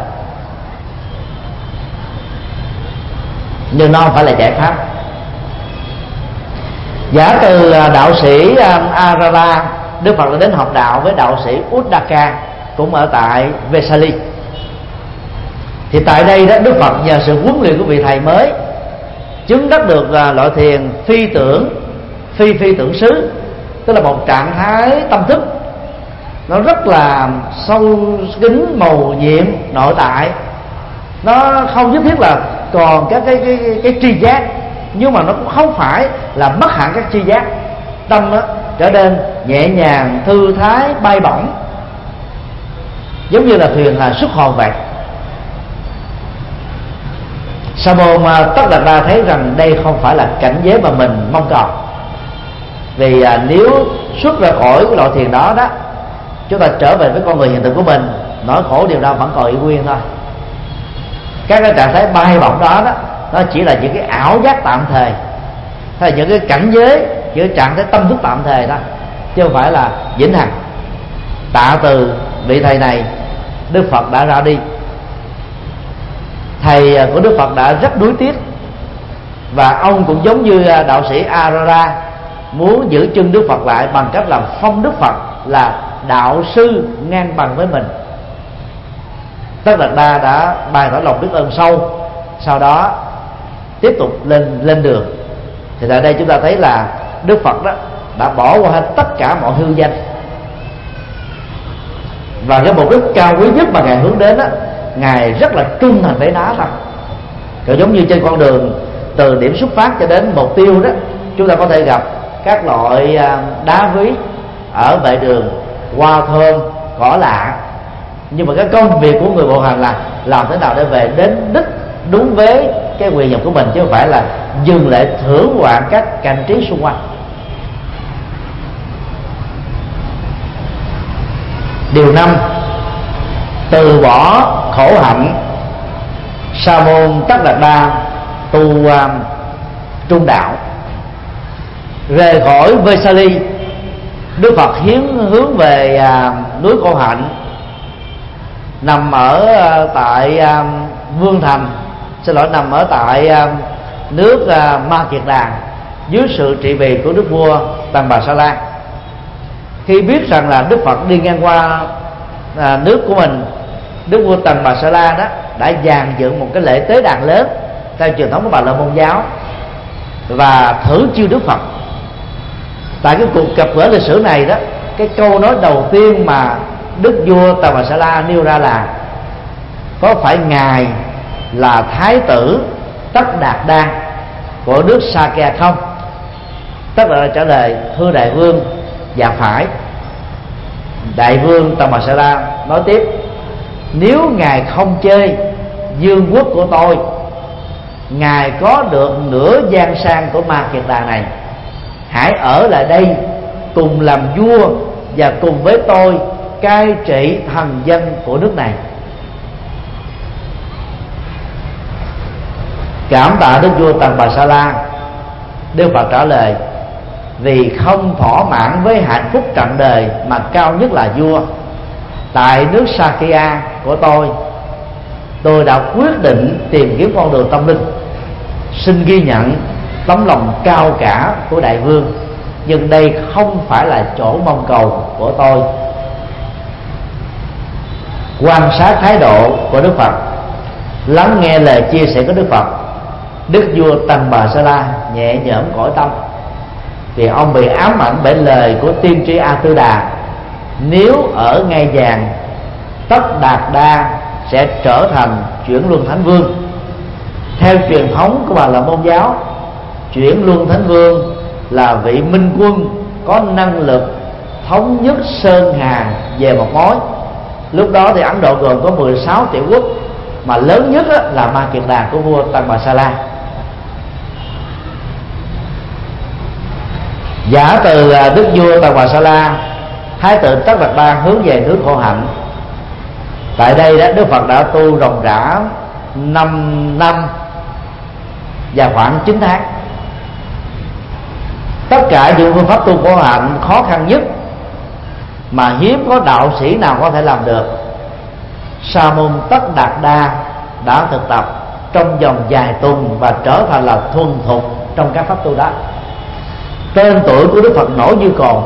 nhưng nó không phải là giải pháp. Giả từ đạo sĩ Arara, Đức Phật đã đến học đạo với đạo sĩ Uddaka cũng ở tại Vesali. Thì tại đây đó, Đức Phật nhờ sự huấn luyện của vị thầy mới chứng đắc được loại thiền phi tưởng xứ, tức là một trạng thái tâm thức nó rất là sâu kín, màu nhiệm, nội tại. Nó không nhất thiết là còn các cái tri giác, nhưng mà nó cũng không phải là mất hẳn các tri giác. Tâm đó trở nên nhẹ nhàng, thư thái, bay bổng, giống như là thuyền xuất hồn vậy. Sa môn Tất Đạt Đa thấy rằng đây không phải là cảnh giới mà mình mong cầu, vì nếu xuất ra khỏi cái loại thiền đó đó, chúng ta trở về với con người hiện thực của mình, nỗi khổ điều đó vẫn còn y nguyên thôi. Các cái trạng thái bay bổng đó đó, nó chỉ là những cái ảo giác tạm thời, hay là những cái cảnh giới, những cái trạng thái tâm thức tạm thời đó, chứ không phải là vĩnh hằng. Tạ từ vị thầy này, Đức Phật đã ra đi. Thầy của Đức Phật đã rất nuối tiếc, và ông cũng giống như đạo sĩ Arara muốn giữ chân Đức Phật lại bằng cách làm phong Đức Phật là đạo sư ngang bằng với mình. Tất Đạt Đa đã bày tỏ lòng biết ơn sâu, sau đó tiếp tục lên đường. Thì tại đây chúng ta thấy là Đức Phật đó đã bỏ qua hết tất cả mọi hư danh, và cái mục đích cao quý nhất mà ngài hướng đến đó, ngài rất là trung thành với nó thôi. Kiểu giống như trên con đường từ điểm xuất phát cho đến mục tiêu đó, chúng ta có thể gặp các loại đá ví ở vệ đường, hoa thơm, cỏ lạ, nhưng mà cái công việc của người bộ hành là làm thế nào để về đến đích đúng với cái quyền nhập của mình, chứ không phải là dừng lại thưởng ngoạn các cảnh trí xung quanh. Điều 5, từ bỏ khổ hạnh. Sa môn Tất Đạt Đa tu trung đạo, rời khỏi Vesali. Đức Phật hướng về núi Khổ Hạnh, nằm ở tại Vương Thành, nằm ở tại nước Ma Kiệt Đàn, dưới sự trị vì của đức vua Tần Bà Sa La. Khi biết rằng là Đức Phật đi ngang qua nước của mình, đức vua Tần Bà Sa La đó đã dàn dựng một cái lễ tế đàn lớn theo truyền thống của Bà La Môn giáo và thử chiêu Đức Phật. Tại cái cuộc gặp gỡ lịch sử này đó, cái câu nói đầu tiên mà đức vua Tần Bà Sa La nêu ra là: có phải ngài là thái tử Tất Đạt Đa của nước Sakya không? Tất Đạt Đa trả lời: thưa đại vương, dạ phải. Đại vương Tần Bà Sa La nói tiếp: nếu ngài không chơi vương quốc của tôi, ngài có được nửa giang sang của Ma Kiệt Đà này, hãy ở lại đây cùng làm vua và cùng với tôi cai trị thần dân của nước này. Cảm tạ đức vua Tần Bà Sa La, Đức Phật trả lời: vì không thỏa mãn với hạnh phúc trọn đời mà cao nhất là vua, tại nước Sakya của tôi đã quyết định tìm kiếm con đường tâm linh. Xin ghi nhận tấm lòng cao cả của đại vương, nhưng đây không phải là chỗ mong cầu của tôi. Quan sát thái độ của Đức Phật, lắng nghe lời chia sẻ của Đức Phật, đức vua Tần Bà Sa La nhẹ nhõm cõi tâm, vì ông bị ám ảnh bởi lời của tiên tri A Tư Đà: nếu ở ngai vàng, Tất Đạt Đa sẽ trở thành chuyển luân thánh vương. Theo truyền thống của Bà La Môn giáo, chuyển luân thánh vương là vị minh quân có năng lực thống nhất sơn hà về một mối. Lúc đó thì Ấn Độ gồm có 16 tiểu quốc, mà lớn nhất là Ma Kiệt Đàn của vua Tần Bà Sa La. Giả từ đức vua Tần Bà Sa La, Thái tử Tất Đạt Đa hướng về nước khổ hạnh. Tại đây đó, Đức Phật đã tu ròng rã 5 năm và khoảng 9 tháng. Tất cả những phương pháp tu khổ hạnh khó khăn nhất mà hiếm có đạo sĩ nào có thể làm được, Sa môn Tất Đạt Đa đã thực tập trong vòng vài tuần và trở thành là thuần thục trong các pháp tu đó. Tên tuổi của Đức Phật nổi như cồn,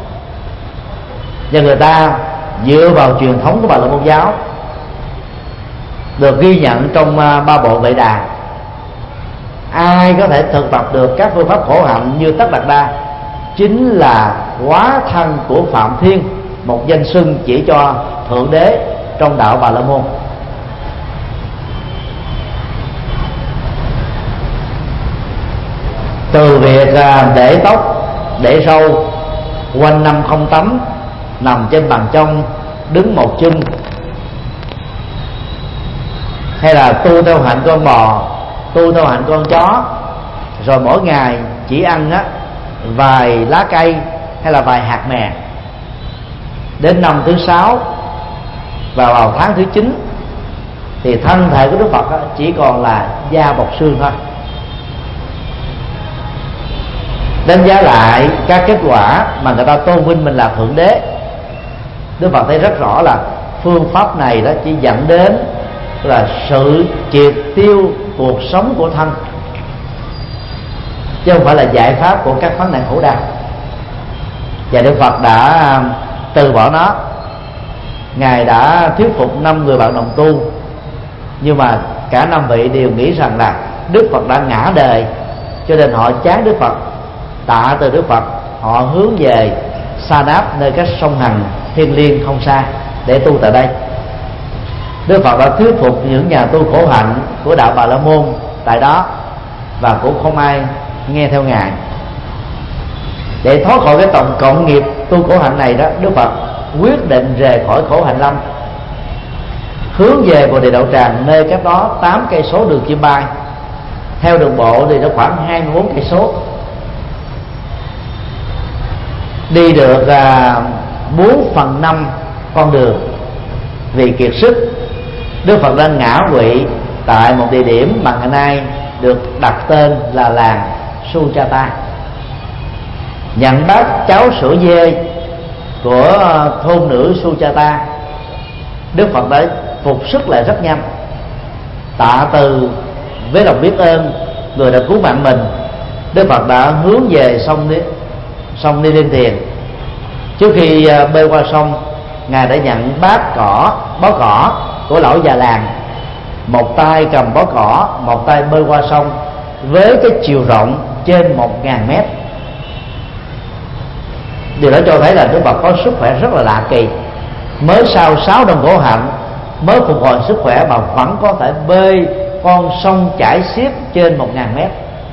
và người ta dựa vào truyền thống của Bà La Môn giáo được ghi nhận trong 3 bộ Vệ Đà. Ai có thể thực tập được các phương pháp khổ hạnh như Tất Đạt Đa chính là hóa thân của Phạm Thiên, một danh xưng chỉ cho Thượng Đế trong đạo Bà La Môn. Từ việc để tóc, để râu, quanh năm không tắm, nằm trên bàn trong, đứng một chân, hay là tu theo hạnh con bò, tu theo hạnh con chó, rồi mỗi ngày chỉ ăn vài lá cây hay là vài hạt mè, đến năm thứ 6 và vào tháng thứ 9 thì thân thể của Đức Phật chỉ còn là da bọc xương thôi. Đánh giá lại các kết quả mà người ta tôn vinh mình là Thượng Đế, Đức Phật thấy rất rõ là phương pháp này đó chỉ dẫn đến là sự triệt tiêu cuộc sống của thân, chứ không phải là giải pháp của các vấn nạn khổ đau. Và Đức Phật đã từ bỏ nó. Ngài đã thuyết phục 5 người bạn đồng tu, nhưng mà cả 5 vị đều nghĩ rằng là Đức Phật đã ngã đời, cho nên họ chán Đức Phật, tạ từ Đức Phật, họ hướng về Sa Đáp, nơi cách sông Hằng thiêng liêng không xa, để tu tại đây. Đức Phật đã thuyết phục những nhà tu khổ hạnh của đạo Bà La Môn tại đó, và cũng không ai nghe theo Ngài. Để thoát khỏi cái tổng cộng nghiệp tu khổ hạnh này đó, Đức Phật quyết định rời khỏi khổ hạnh lâm, hướng về Bồ Đề Đậu Tràng, nơi cách đó 8 cây số đường chim bay. Theo đường bộ thì nó khoảng 24 cây số. Đi được 4/5 con đường. Vì kiệt sức, Đức Phật đang ngã quỵ tại một địa điểm mà ngày nay được đặt tên là làng Sujata. Nhận bát cháo sữa dê của thôn nữ Sujata, Đức Phật đã phục sức lại rất nhanh, tạ từ với lòng biết ơn người đã cứu mạng mình. Đức Phật đã hướng về sông Ni Liên Thiền. Trước khi bơi qua sông, Ngài đã nhận bó cỏ của lão già làng, một tay cầm bó cỏ, một tay bơi qua sông với cái chiều rộng trên 1000 mét. Điều đó cho thấy là Đức Phật có sức khỏe rất là lạ kỳ. Mới sau 6 năm khổ hạnh mới phục hồi sức khỏe mà vẫn có thể bơi con sông chảy xiết trên 1000 mét.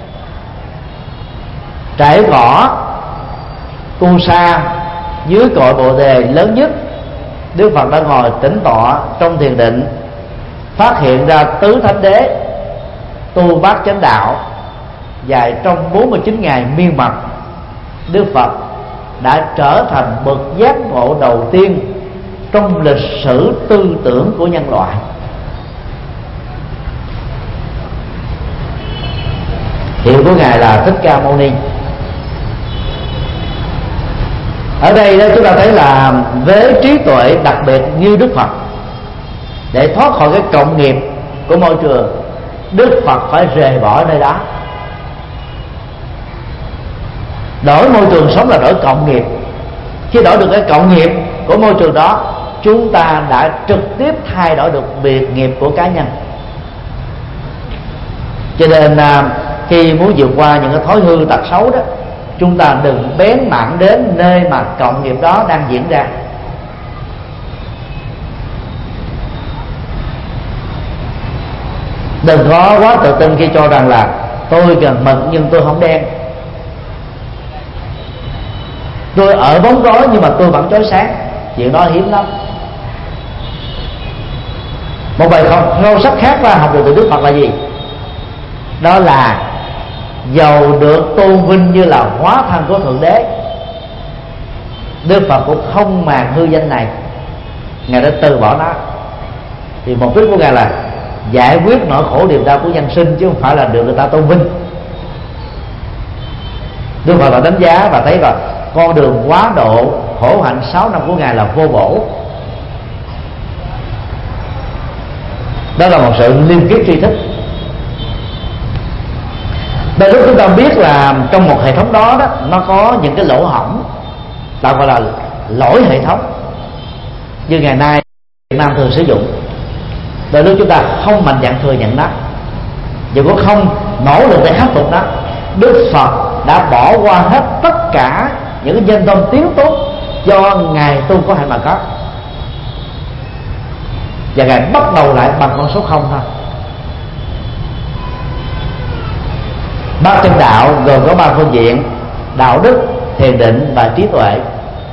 Trải cỏ tu sa dưới cội Bồ Đề lớn nhất, Đức Phật đã ngồi tĩnh tọa trong thiền định, phát hiện ra tứ thánh đế tu bát chánh đạo. Và trong 49 ngày miên mật, Đức Phật đã trở thành bậc giác ngộ đầu tiên trong lịch sử tư tưởng của nhân loại. Hiệu của Ngài là Thích Ca Mâu Ni. Ở đây đó chúng ta thấy là với trí tuệ đặc biệt như Đức Phật, để thoát khỏi cái cộng nghiệp của môi trường, Đức Phật phải rời bỏ nơi đó. Đổi môi trường sống là đổi cộng nghiệp. Khi đổi được cái cộng nghiệp của môi trường đó, chúng ta đã trực tiếp thay đổi được biệt nghiệp của cá nhân. Cho nên khi muốn vượt qua những cái thói hư tật xấu đó, chúng ta đừng bén mảng đến nơi mà cộng nghiệp đó đang diễn ra. Đừng có quá tự tin khi cho rằng là tôi gần mực nhưng tôi không đen, tôi ở bóng tối nhưng mà tôi vẫn chói sáng. Chuyện đó hiếm lắm. Một bài học sâu sắc khác và học được từ Đức Phật là gì? Đó là dầu được tôn vinh như là hóa thân của Thượng Đế, Đức Phật cũng không màng hư danh này, Ngài đã từ bỏ nó. Thì mục đích của Ngài là giải quyết nỗi khổ niềm đau của nhân sinh, chứ không phải là được người ta tôn vinh. Đức Phật là đánh giá và thấy là con đường quá độ khổ hạnh 6 năm của Ngài là vô bổ. Đó là một sự liên kết tri thức. Đôi lúc chúng ta biết là trong một hệ thống đó nó có những cái lỗ hổng, ta gọi là lỗi hệ thống, như ngày nay Việt Nam thường sử dụng. Đôi lúc chúng ta không mạnh dạn thừa nhận nó, dù cũng không nỗ lực để khắc phục nó. Đức Phật đã bỏ qua hết tất cả những cái nhân tâm tiến tốt do Ngài tu có hạnh mà có, và Ngài bắt đầu lại bằng con số 0 thôi. Bát chánh đạo gồm có 3 phương diện: đạo đức, thiền định và trí tuệ.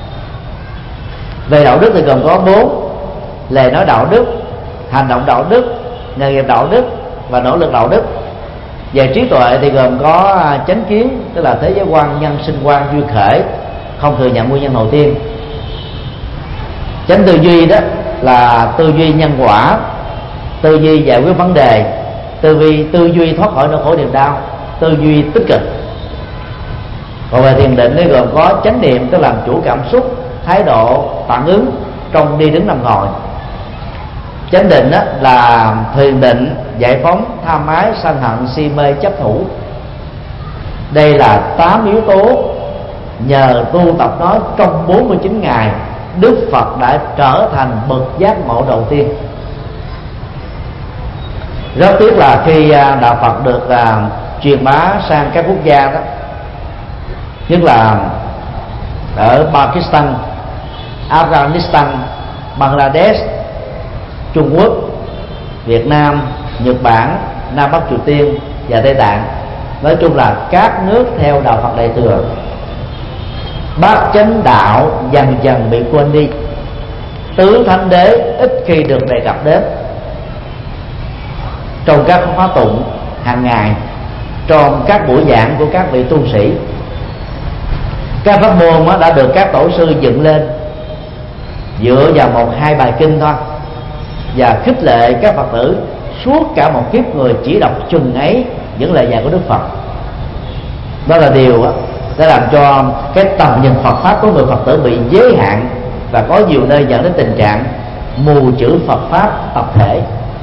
Về đạo đức thì gồm có 4: lời nói đạo đức, hành động đạo đức, nghề nghiệp đạo đức và nỗ lực đạo đức. Về trí tuệ thì gồm có chánh kiến, tức là thế giới quan, nhân sinh quan, duy khởi, không thừa nhận nguyên nhân đầu tiên. Chánh tư duy đó là tư duy nhân quả, tư duy giải quyết vấn đề, tư duy thoát khỏi nỗi khổ niềm đau, tư duy tích cực. Còn về thiền định thì gồm có chánh niệm, tức làm chủ cảm xúc, thái độ, phản ứng trong đi đứng nằm ngồi. Chánh định đó là thiền định giải phóng tham ái, sân hận, si mê, chấp thủ. Đây là 8 yếu tố nhờ tu tập nó trong 49 ngày, Đức Phật đã trở thành bậc giác ngộ đầu tiên. Rất tiếc là khi đạo Phật được truyền bá sang các quốc gia đó, nhất là ở Pakistan, Afghanistan, Bangladesh, Trung Quốc, Việt Nam, Nhật Bản, Nam Bắc Triều Tiên và Tây Tạng, nói chung là các nước theo đạo Phật Đại thừa, bát chánh đạo dần dần bị quên đi, tứ thánh đế ít khi được đề cập đến trong các khóa tụng hàng ngày, trong các buổi giảng của các vị tu sĩ. Các pháp môn đã được các tổ sư dựng lên dựa vào 1-2 bài kinh thôi, và khích lệ các Phật tử suốt cả một kiếp người chỉ đọc chừng ấy những lời dạy của Đức Phật. Đó là điều đã làm cho cái tầm nhìn Phật pháp của người Phật tử bị giới hạn, và có nhiều nơi dẫn đến tình trạng mù chữ Phật pháp tập thể.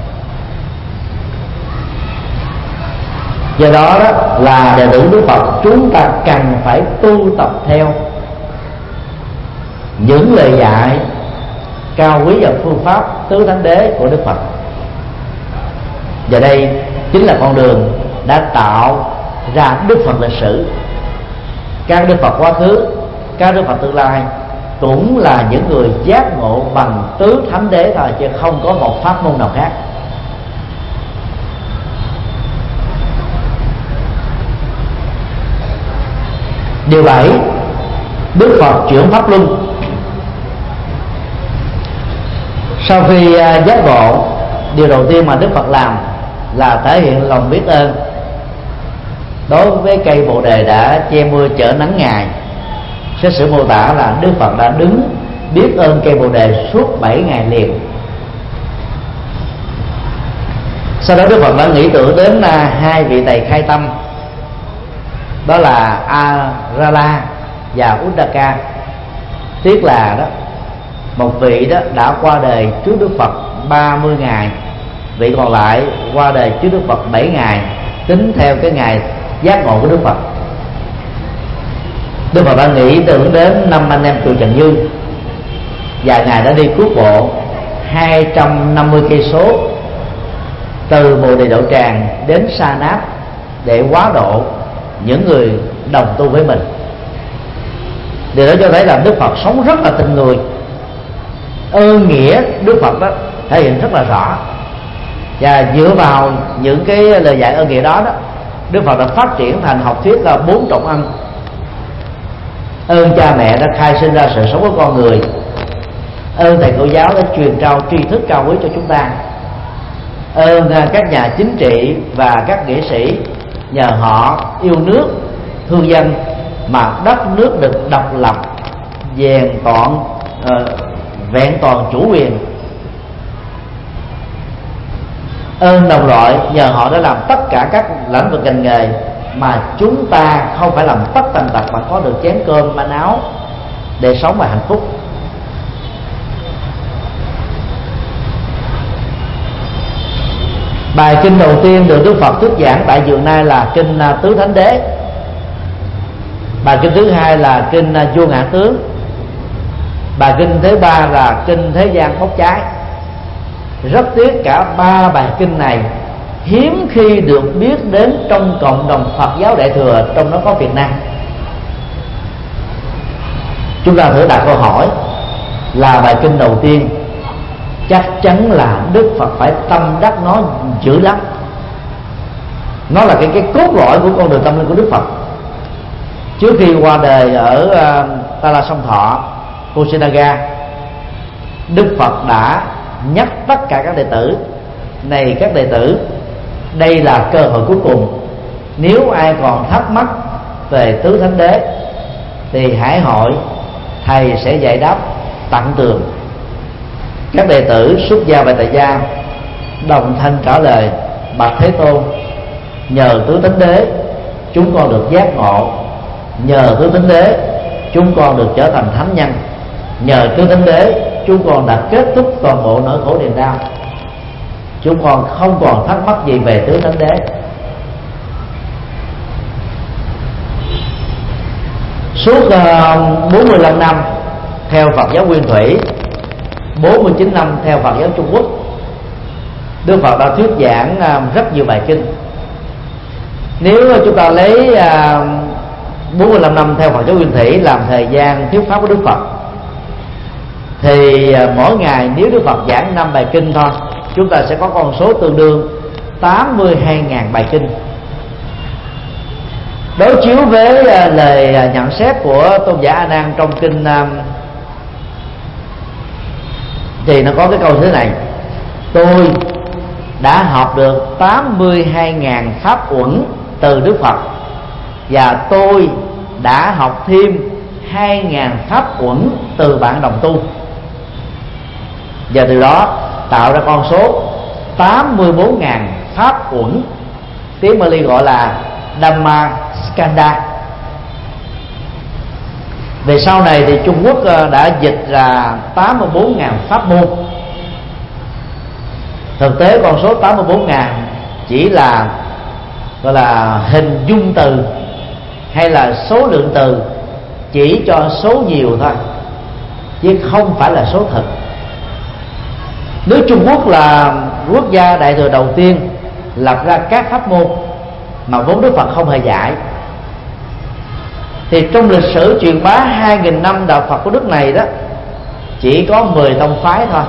Do đó là đệ tử Đức Phật, chúng ta cần phải tu tập theo những lời dạy cao quý và phương pháp tứ thánh đế của Đức Phật. Và đây chính là con đường đã tạo ra Đức Phật lịch sử. Các Đức Phật quá khứ, các Đức Phật tương lai cũng là những người giác ngộ bằng tứ thánh đế thôi, chứ không có một pháp môn nào khác. Điều 7: Đức Phật chuyển pháp luân. Sau khi giác ngộ, điều đầu tiên mà Đức Phật làm là thể hiện lòng biết ơn đối với cây bồ đề đã che mưa chở nắng Ngài. Xét sử mô tả là Đức Phật đã đứng biết ơn cây bồ đề suốt 7 ngày liền. Sau đó Đức Phật đã nghĩ tưởng đến 2 vị thầy khai tâm, đó là Arala và Uddaka. Tiếc là đó, một vị đó đã qua đời trước Đức Phật 30 ngày, vị còn lại qua đời trước Đức Phật 7 ngày, tính theo cái ngày giác ngộ của Đức Phật. Đức Phật đã nghĩ tưởng đến 5 anh em trụ Trần Dương, và Ngài đã đi cước bộ 250 cây số từ Bồ Đề Đậu Tràng đến Sa Náp để hóa độ những người đồng tu với mình. Điều đó cho thấy là Đức Phật sống rất là tình người. Ơn nghĩa Đức Phật đó thể hiện rất là rõ, và dựa vào những cái lời dạy ơn nghĩa đó, Đức Phật đã phát triển thành học thuyết là 4 trọng ân. Ơn cha mẹ đã khai sinh ra sự sống của con người, ơn thầy cô giáo đã truyền trao tri thức cao quý cho chúng ta, ơn các nhà chính trị và các nghệ sĩ nhờ họ yêu nước thương dân mà đất nước được độc lập, vẹn toàn chủ quyền. Ơn đồng loại nhờ họ đã làm tất cả các lĩnh vực ngành nghề mà chúng ta không phải làm tất tần tật mà có được chén cơm manh áo để sống và hạnh phúc. Bài kinh đầu tiên được Đức Phật thuyết giảng tại Dường Nai là kinh Tứ Thánh Đế. Bài kinh thứ hai là kinh Vua Ngã Tướng. Bài kinh thứ ba là kinh Thế Gian Bốc Cháy. Rất tiếc cả ba bài kinh này hiếm khi được biết đến trong cộng đồng Phật giáo Đại thừa, trong đó có Việt Nam. Chúng ta thử đặt câu hỏi là bài kinh đầu tiên, chắc chắn là Đức Phật phải tâm đắc nó dữ lắm. Nó là cái cốt lõi của con đường tâm linh của Đức Phật. Trước khi qua đời ở Ta La Sông Thọ, Kusinaga, Đức Phật đã nhắc tất cả các đệ tử: này các đệ tử, đây là cơ hội cuối cùng. Nếu ai còn thắc mắc về Tứ Thánh Đế thì hãy hỏi, thầy sẽ giải đáp tận tường. Các đệ tử xuất gia và tại gia đồng thanh trả lời: bạch Thế Tôn, nhờ Tứ Thánh Đế chúng con được giác ngộ, nhờ Tứ Thánh Đế chúng con được trở thành thánh nhân, nhờ Tứ Thánh Đế chúng con đã kết thúc toàn bộ nỗi khổ niềm đau. Chúng con không còn thắc mắc gì về Tứ Thánh Đế. Suốt 45 năm theo Phật giáo Nguyên Thủy, 49 năm theo Phật giáo Trung Quốc, Đức Phật đã thuyết giảng rất nhiều bài kinh. Nếu chúng ta lấy 45 năm theo Phật giáo Nguyên Thủy làm thời gian thuyết pháp của Đức Phật, thì mỗi ngày nếu Đức Phật giảng 5 bài kinh thôi, chúng ta sẽ có con số tương đương 82.000 bài kinh. Đối chiếu với lời nhận xét của tôn giả A Nan trong kinh thì nó có cái câu thế này: tôi đã học được 82.000 pháp uẩn từ Đức Phật, và tôi đã học thêm 2.000 pháp uẩn từ bạn đồng tu. Và từ đó tạo ra con số 84.000 pháp uẩn, tiếng Bali gọi là Dhamma Skanda. Về sau này thì Trung Quốc đã dịch ra 84.000 pháp môn. Thực tế con số 84.000 chỉ là gọi là hình dung từ hay là số lượng từ chỉ cho số nhiều thôi, chứ không phải là số thực. Nước Trung Quốc là quốc gia Đại thừa đầu tiên lập ra các pháp môn mà vốn Đức Phật không hề dạy. Thì trong lịch sử truyền bá 2.000 năm đạo Phật của nước này đó, chỉ có 10 tông phái thôi.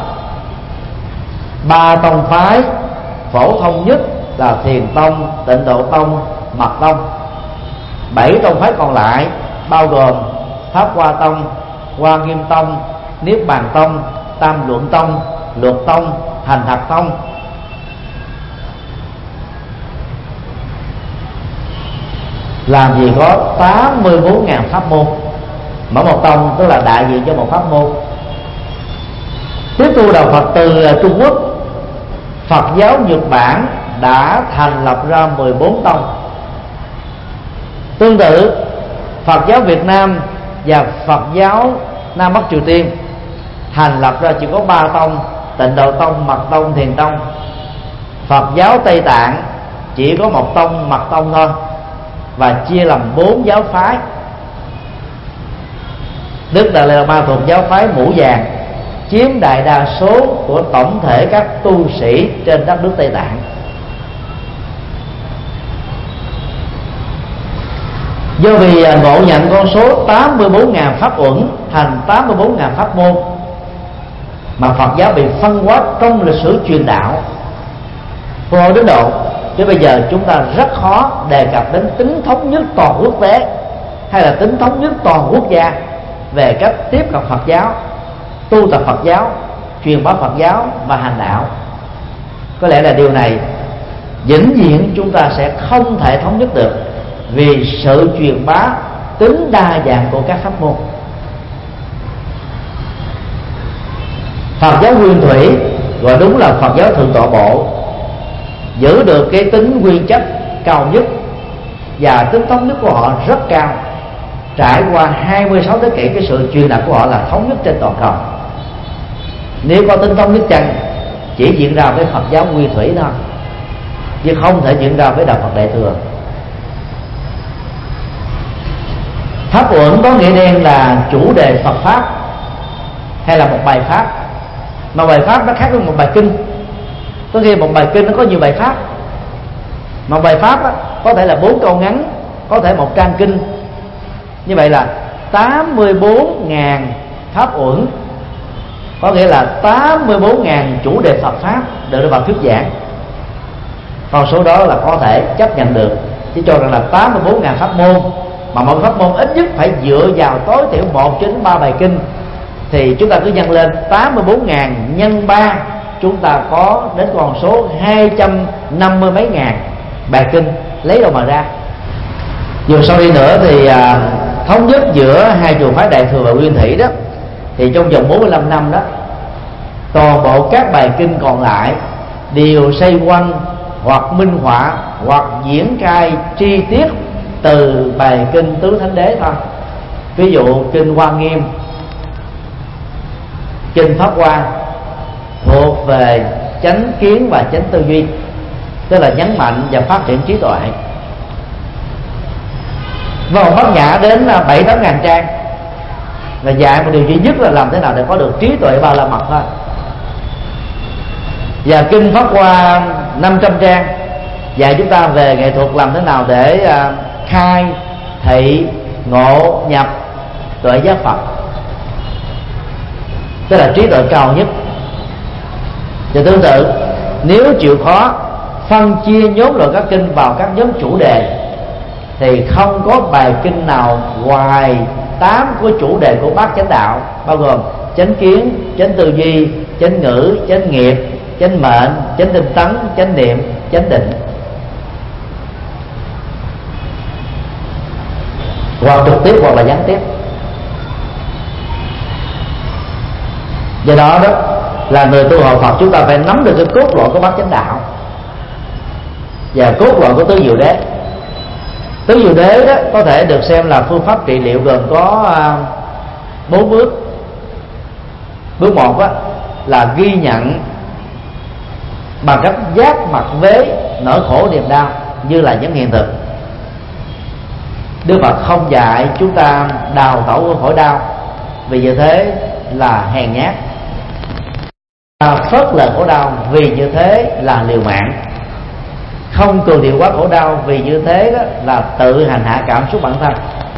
3 tông phái phổ thông nhất là Thiền Tông, Tịnh Độ Tông, Mật Tông. 7 tông phái còn lại bao gồm Pháp Hoa Tông, Hoa Nghiêm Tông, Niết Bàn Tông, Tam Luận Tông, Luật Tông, Hành Thập Tông. Làm gì có 84.000 pháp môn. Mỗi một tông tức là đại diện cho một pháp môn. Tiếp tu đạo Phật từ Trung Quốc, Phật giáo Nhật Bản đã thành lập ra 14 tông. Tương tự, Phật giáo Việt Nam và Phật giáo Nam Bắc Triều Tiên thành lập ra chỉ có 3 tông: Tịnh Độ Tông, Mật Tông, Thiền Tông. Phật giáo Tây Tạng chỉ có một tông, Mật Tông thôi, và chia làm 4 giáo phái. Đức Đạt Lai Lạt Ma thuộc giáo phái Mũ Vàng, chiếm đại đa số của tổng thể các tu sĩ trên đất nước Tây Tạng. Do vì ngộ nhận con số 84.000 pháp uẩn thành 84.000 pháp môn mà Phật giáo bị phân hóa trong lịch sử truyền đạo vô đến độ chứ bây giờ chúng ta rất khó đề cập đến tính thống nhất toàn quốc tế hay là tính thống nhất toàn quốc gia về cách tiếp cận Phật giáo, tu tập Phật giáo, truyền bá Phật giáo và hành đạo. Có lẽ là điều này vĩnh viễn chúng ta sẽ không thể thống nhất được, vì sự truyền bá tính đa dạng của các pháp môn. Phật giáo Nguyên Thủy, gọi đúng là Phật giáo Thượng Tọa Bộ, giữ được cái tính nguyên chất cao nhất và tính thống nhất của họ rất cao. Trải qua 26 thế kỷ, cái sự truyền đạt của họ là thống nhất trên toàn cầu. Nếu có tính thống nhất chăng, chỉ diễn ra với Phật giáo Nguyên Thủy thôi, chứ không thể diễn ra với Đạo Phật Đại Thừa. Pháp uẩn có nghĩa đen là chủ đề Phật pháp hay là một bài pháp, mà bài pháp nó khác với một bài kinh. Có khi một bài kinh nó có nhiều bài pháp, mà bài pháp đó, có thể là 4 câu ngắn, có thể một trang kinh. Như vậy là 84.000 pháp uẩn, có nghĩa là 84.000 chủ đề Phật pháp được đưa vào thuyết giảng. Con số đó là có thể chấp nhận được, chỉ cho rằng là 84.000 pháp môn, mà mỗi pháp môn ít nhất phải dựa vào tối thiểu 1 đến 3 bài kinh, thì chúng ta cứ nhân lên 84.000 nhân 3, chúng ta có đến con số 250 mấy ngàn bài kinh, lấy đâu mà ra. Dù sau đi nữa thì thống nhất giữa hai trường phái Đại Thừa và Nguyên Thủy đó, thì trong vòng 45 năm đó, toàn bộ các bài kinh còn lại đều xoay quanh hoặc minh họa hoặc diễn cai chi tiết từ bài kinh Tứ Thánh Đế thôi. Ví dụ kinh Hoa Nghiêm, kinh Pháp Hoa thuộc về chánh kiến và chánh tư duy, tức là nhấn mạnh và phát triển trí tuệ. Và Bát Nhã đến 7-8 ngàn trang, và dạy một điều duy nhất là làm thế nào để có được trí tuệ ba la mật thôi. Và kinh Pháp Hoa 500 trang dạy chúng ta về nghệ thuật làm thế nào để khai, thị, ngộ, nhập tuệ giác Phật, tức là trí tuệ cao nhất. Và tương tự, nếu chịu khó phân chia nhóm loại các kinh vào các nhóm chủ đề, thì không có bài kinh nào ngoài 8 của chủ đề của bát chánh đạo, bao gồm chánh kiến, chánh tư duy, chánh ngữ, chánh nghiệp, chánh mệnh, chánh tinh tấn, chánh niệm, chánh định, hoặc trực tiếp hoặc là gián tiếp. Do đó là người tu học Phật, chúng ta phải nắm được cái cốt lõi của bát chánh đạo và cốt lõi của tứ diệu đế. Tứ diệu đế đó có thể được xem là phương pháp trị liệu gồm có 4 bước. Bước 1 là ghi nhận bằng cách giác mặt vế nỗi khổ niềm đau như là những hiện thực. Đức Phật không dạy chúng ta đào tẩu của khổ đau, vì như thế là hèn nhát. Phớt lờ khổ đau, vì như thế là liều mạng. Không cường điệu quá khổ đau, vì như thế đó là tự hành hạ cảm xúc bản thân.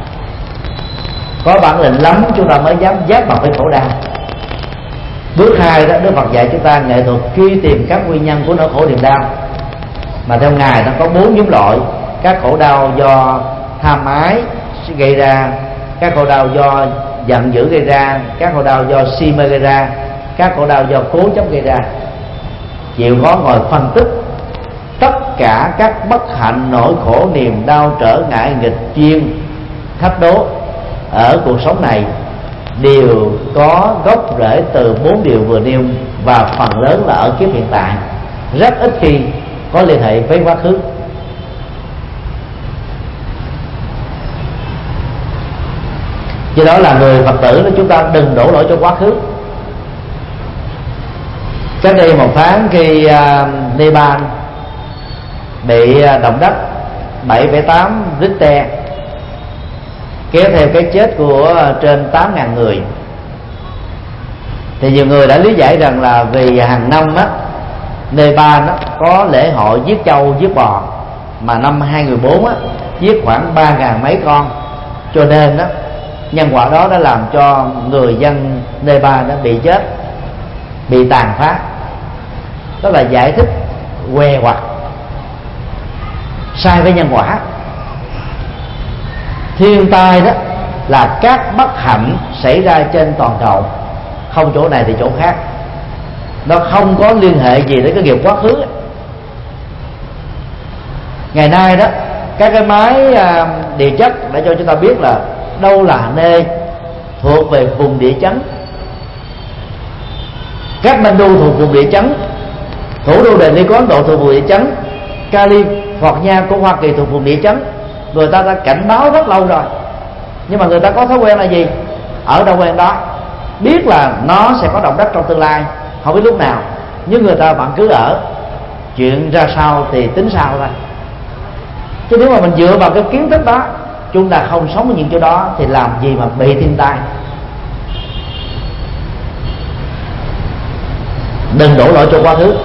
Có bản lĩnh lắm chúng ta mới dám giác mặt với khổ đau. Bước 2 đó, Đức Phật dạy chúng ta nghệ thuật truy tìm các nguyên nhân của nỗi khổ niềm đau, mà theo Ngài nó có 4 nhóm loại: các khổ đau do tham ái gây ra, các khổ đau do giận dữ gây ra, các khổ đau do si mê gây ra, các khổ đau do cố chấp gây ra. Chịu khó ngồi phân tích tất cả các bất hạnh, nỗi khổ, niềm đau, trở ngại, nghịch duyên, thách đố ở cuộc sống này đều có gốc rễ từ 4 điều vừa nêu, và phần lớn là ở kiếp hiện tại, rất ít khi có liên hệ với quá khứ. Do đó là người Phật tử đó, chúng ta đừng đổ lỗi cho quá khứ. Cách đây 1 tháng khi Nepal bị động đất 7,8 Richter kéo theo cái chết của trên 8.000 người, thì nhiều người đã lý giải rằng là vì hàng năm Nepal có lễ hội giết trâu giết bò, mà năm 2014 giết khoảng 3.000 mấy con, cho nên nhân quả đó đã làm cho người dân Nepal bị chết, bị tàn phá. Đó là giải thích què quặt, sai với nhân quả. Thiên tai đó là các bất hạnh xảy ra trên toàn cầu, không chỗ này thì chỗ khác, nó không có liên hệ gì đến cái nghiệp quá khứ. Ngày nay đó, các cái máy địa chất đã cho chúng ta biết là đâu là nơi thuộc về vùng địa chấn. Kathmandu thuộc vùng địa chấn, thủ đô Delhi của Ấn Độ thuộc vùng địa chấn, California của Hoa Kỳ thuộc vùng địa chấn. Người ta đã cảnh báo rất lâu rồi, nhưng mà người ta có thói quen là gì? Ở đâu quen đó, biết là nó sẽ có động đất trong tương lai, không biết lúc nào, nhưng người ta vẫn cứ ở. Chuyện ra sao thì tính sao thôi. Chứ nếu mà mình dựa vào cái kiến thức đó, chúng ta không sống ở những chỗ đó thì làm gì mà bị thiên tai. Đừng đổ lỗi cho quá khứ.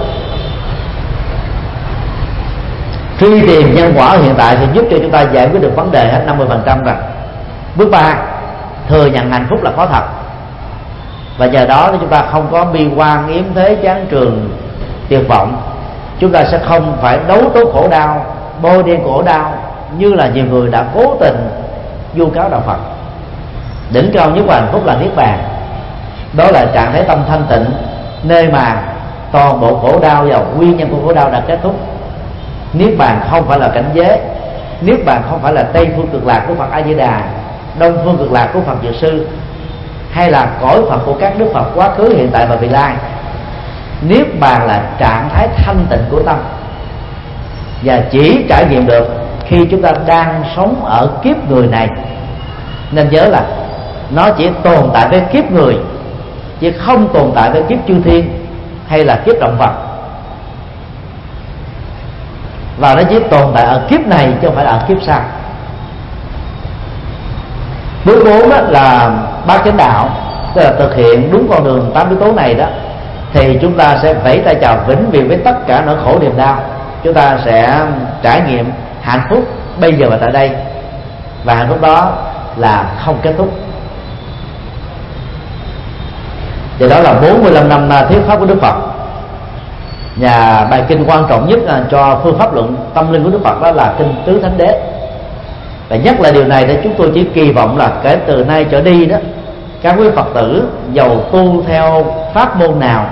Truy tìm nhân quả hiện tại thì giúp cho chúng ta giải quyết được vấn đề hết 50% rồi. Bước 3, thừa nhận hạnh phúc là có thật, và nhờ đó chúng ta không có bi quan, yếm thế, chán trường, tuyệt vọng. Chúng ta sẽ không phải đấu tố khổ đau, bôi đen khổ đau như là nhiều người đã cố tình vu cáo đạo Phật. Đỉnh cao nhất của hạnh phúc là niết bàn. Đó là trạng thái tâm thanh tịnh, nơi mà toàn bộ khổ đau và nguyên nhân của khổ đau đã kết thúc. Niết bàn không phải là cảnh giới, niết bàn không phải là Tây phương cực lạc của Phật A Di Đà, Đông phương cực lạc của Phật Dược Sư, hay là cõi Phật của các đức Phật quá khứ, hiện tại và vị lai. Niết bàn là trạng thái thanh tịnh của tâm, và chỉ trải nghiệm được khi chúng ta đang sống ở kiếp người này. Nên nhớ là nó chỉ tồn tại với kiếp người, chứ không tồn tại với kiếp chư thiên hay là kiếp động vật. Và nó chỉ tồn tại ở kiếp này chứ không phải là ở kiếp sau. Bước 4 đó là bát chánh đạo, tức là thực hiện đúng con đường 8 yếu tố này đó, thì chúng ta sẽ vẫy tay chào vĩnh viễn với tất cả nỗi khổ niềm đau. Chúng ta sẽ trải nghiệm hạnh phúc bây giờ và tại đây, và hạnh phúc đó là không kết thúc. Thì đó là 45 năm thuyết pháp của Đức Phật. Nhà bài kinh quan trọng nhất cho phương pháp luận tâm linh của Đức Phật đó là kinh Tứ Thánh Đế. Và nhắc lại điều này để chúng tôi chỉ kỳ vọng là kể từ nay trở đi đó, các quý Phật tử dầu tu theo pháp môn nào,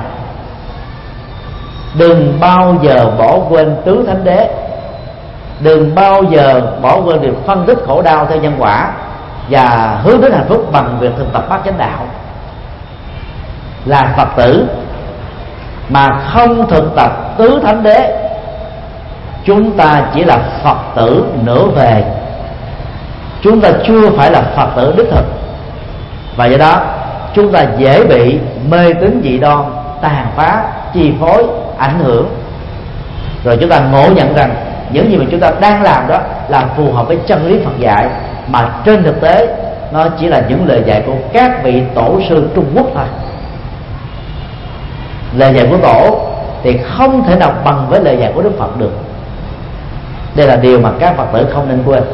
đừng bao giờ bỏ quên Tứ Thánh Đế, đừng bao giờ bỏ quên việc phân tích khổ đau theo nhân quả, và hướng đến hạnh phúc bằng việc thực tập bát chánh đạo. Là Phật tử mà không thực tập Tứ Thánh Đế, chúng ta chỉ là Phật tử nửa về, chúng ta chưa phải là Phật tử đích thực. Và do đó chúng ta dễ bị mê tín dị đoan tàn phá, chi phối, ảnh hưởng. Rồi chúng ta ngộ nhận rằng những gì mà chúng ta đang làm đó là phù hợp với chân lý Phật dạy, mà trên thực tế nó chỉ là những lời dạy của các vị tổ sư Trung Quốc thôi. Lời dạy của tổ thì không thể nào bằng với lời dạy của Đức Phật được. Đây là điều mà các Phật tử không nên quên.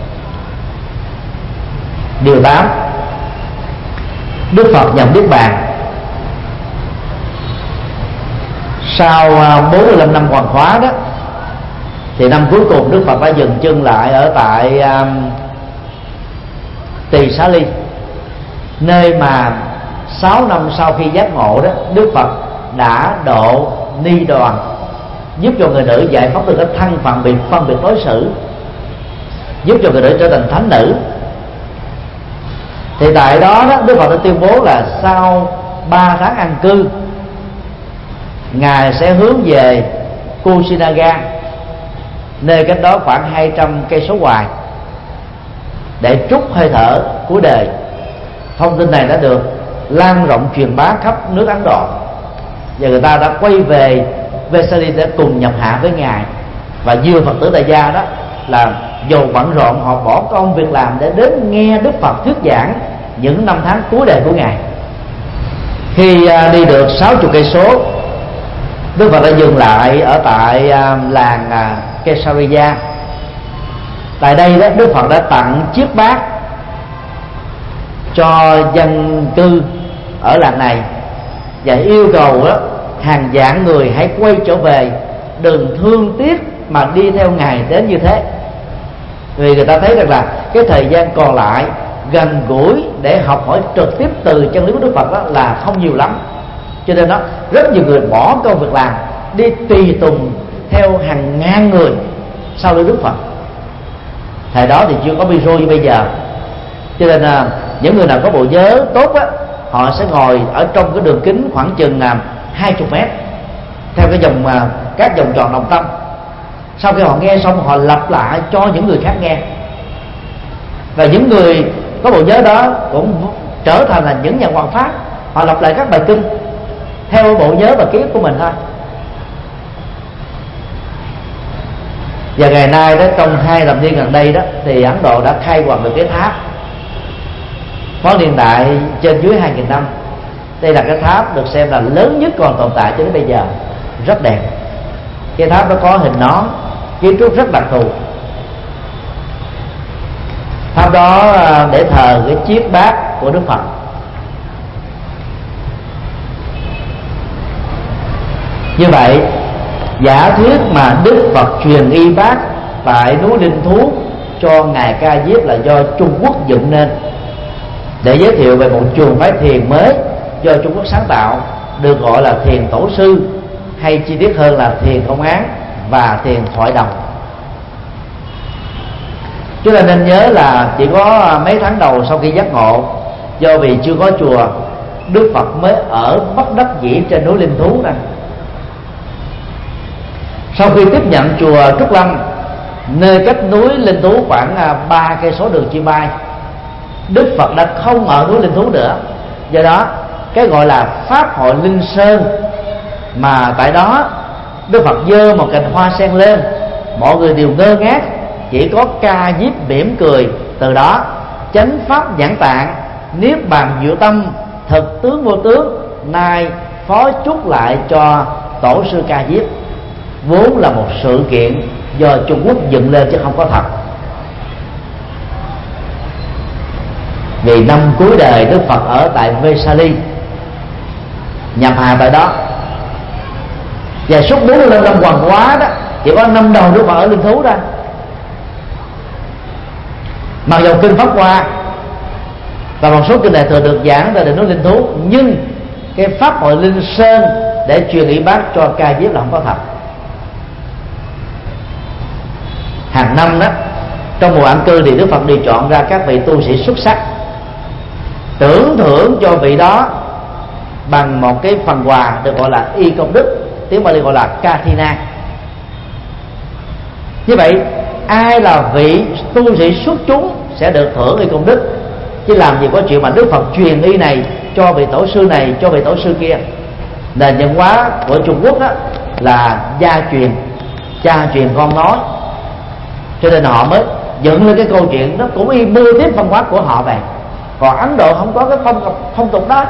Điều 8, Đức Phật nhập Niết Bàn. Sau 45 năm hoàn khóa đó, thì năm cuối cùng Đức Phật đã dừng chân lại ở tại Tỳ Xá Ly, nơi mà 6 năm sau khi giác ngộ đó, Đức Phật đã độ ni đoàn, giúp cho người nữ giải phóng từ cái thân phận bị phân biệt đối xử, giúp cho người nữ trở thành thánh nữ. Thì tại đó, Đức Phật đã tuyên bố là sau 3 tháng an cư, Ngài sẽ hướng về Kusinaga, nơi cách đó khoảng 200 cây số ngoài, để trút hơi thở cuối đời. Thông tin này đã được lan rộng truyền bá khắp nước Ấn Độ, và người ta đã quay về Vesali để cùng nhập hạ với Ngài. Và nhiều Phật tử tại gia đó là dù bận rộn, họ bỏ công việc làm để đến nghe Đức Phật thuyết giảng những năm tháng cuối đời của Ngài. Khi đi được 60 cây số, Đức Phật đã dừng lại ở tại làng Kesariya. Tại đây đó, Đức Phật đã tặng chiếc bát cho dân cư ở làng này, và yêu cầu đó hàng vạn người hãy quay trở về, đừng thương tiếc mà đi theo Ngài đến như thế. Vì người ta thấy rằng là cái thời gian còn lại gần gũi để học hỏi trực tiếp từ chân lý của Đức Phật đó là không nhiều lắm. Cho nên đó, rất nhiều người bỏ công việc làm đi tùy tùng theo hàng ngàn người sau lưng Đức Phật. Thời đó thì chưa có micro như bây giờ, cho nên những người nào có bộ nhớ tốt á, họ sẽ ngồi ở trong cái đường kính khoảng chừng 20 mét theo cái các vòng tròn đồng tâm. Sau khi họ nghe xong, họ lặp lại cho những người khác nghe, và những người có bộ nhớ đó cũng trở thành là những nhà hoằng pháp. Họ lặp lại các bài kinh theo bộ nhớ và ký ức của mình thôi. Và ngày nay đó, trong 2 thập niên gần đây đó, thì Ấn Độ đã khai quật được cái tháp có niên đại trên dưới 2.000 năm. Đây là cái tháp được xem là lớn nhất còn tồn tại cho đến bây giờ, rất đẹp. Cái tháp nó có hình nón, kiến trúc rất đặc thù. Tháp đó để thờ cái chiếc bát của Đức Phật. Như vậy, giả thuyết mà Đức Phật truyền y bát tại núi Linh Thú cho ngài Ca Diếp là do Trung Quốc dựng nên để giới thiệu về một trường phái thiền mới do Trung Quốc sáng tạo, được gọi là thiền tổ sư, hay chi tiết hơn là thiền công án và thiền thoại đồng. Chúng ta nên nhớ là chỉ có mấy tháng đầu sau khi giác ngộ, do vì chưa có chùa, Đức Phật mới ở bất đắc dĩ trên núi Linh Thú này. Sau khi tiếp nhận chùa Trúc Lâm, nơi cách núi Linh Thú khoảng 3 cây số đường chim bay, Đức Phật đã không ở núi Linh Thú nữa. Do đó, cái gọi là pháp hội Linh Sơn, mà tại đó Đức Phật giơ một cành hoa sen lên, mọi người đều ngơ ngác, chỉ có Ca Diếp mỉm cười. Từ đó chánh pháp nhãn tạng, niết bàn diệu tâm, thực tướng vô tướng, nay phó chúc lại cho tổ sư Ca Diếp, vốn là một sự kiện do Trung Quốc dựng lên chứ không có thật. Vì năm cuối đời Đức Phật ở tại Vesali, nhập hà tại đó, và suốt 45 năm hoàng hóa đó, chỉ có 5 đầu Đức Phật ở Linh Thú ra. Mặc dù kinh Pháp Hoa và một số kinh đại thừa được giảng tại đỉnh núi Linh Thú, nhưng cái pháp hội Linh Sơn để truyền y bát cho Ca Diếp là không có thật. Hàng năm đó, trong mùa an cư thì Đức Phật đều chọn ra các vị tu sĩ xuất sắc, tưởng thưởng cho vị đó bằng một cái phần quà được gọi là y công đức, tiếng Bali gọi là Kathina. Như vậy, ai là vị tu sĩ xuất chúng sẽ được thưởng y công đức, chứ làm gì có chuyện mà Đức Phật truyền y này cho vị tổ sư này, cho vị tổ sư kia. Nền văn hóa của Trung Quốc đó là gia truyền, cha truyền con nói, cho nên họ mới dựng lên cái câu chuyện đó cũng y mưu tiếp văn hóa của họ vậy. Còn Ấn Độ không có cái phong tục đó.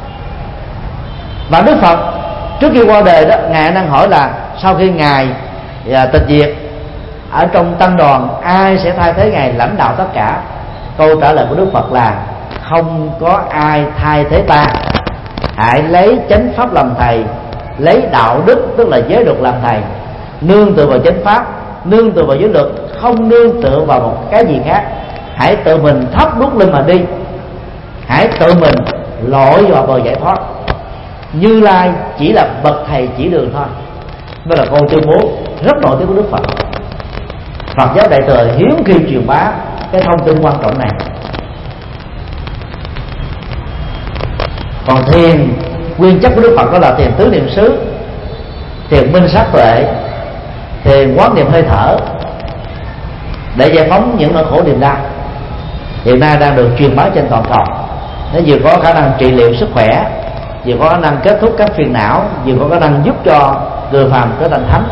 Và Đức Phật trước khi qua đời đó, ngài đang hỏi là sau khi ngài tịch diệt, ở trong tăng đoàn ai sẽ thay thế ngài lãnh đạo tất cả? Câu trả lời của Đức Phật là không có ai thay thế ta. Hãy lấy chánh pháp làm thầy, lấy đạo đức tức là giới luật làm thầy, nương tựa vào chánh pháp, nương tựa vào giới luật, không nương tựa vào một cái gì khác. Hãy tự mình thắp đuốc lên mà đi, hãy tự mình lội vào bờ giải thoát. Như Lai chỉ là bậc thầy chỉ đường thôi. Đó là câu tuyên bố rất nổi tiếng của Đức Phật. Phật giáo Đại thừa hiếm khi truyền bá cái thông tin quan trọng này. Còn thiền nguyên chất của Đức Phật đó là thiền tứ niệm xứ, thiền minh sát tuệ, thiền quán niệm hơi thở, để giải phóng những nỗi khổ niềm đau. Hiện nay đang được truyền bá trên toàn cầu. Nó vừa có khả năng trị liệu sức khỏe, vừa có khả năng kết thúc các phiền não, vừa có khả năng giúp cho người phàm trở thành thánh.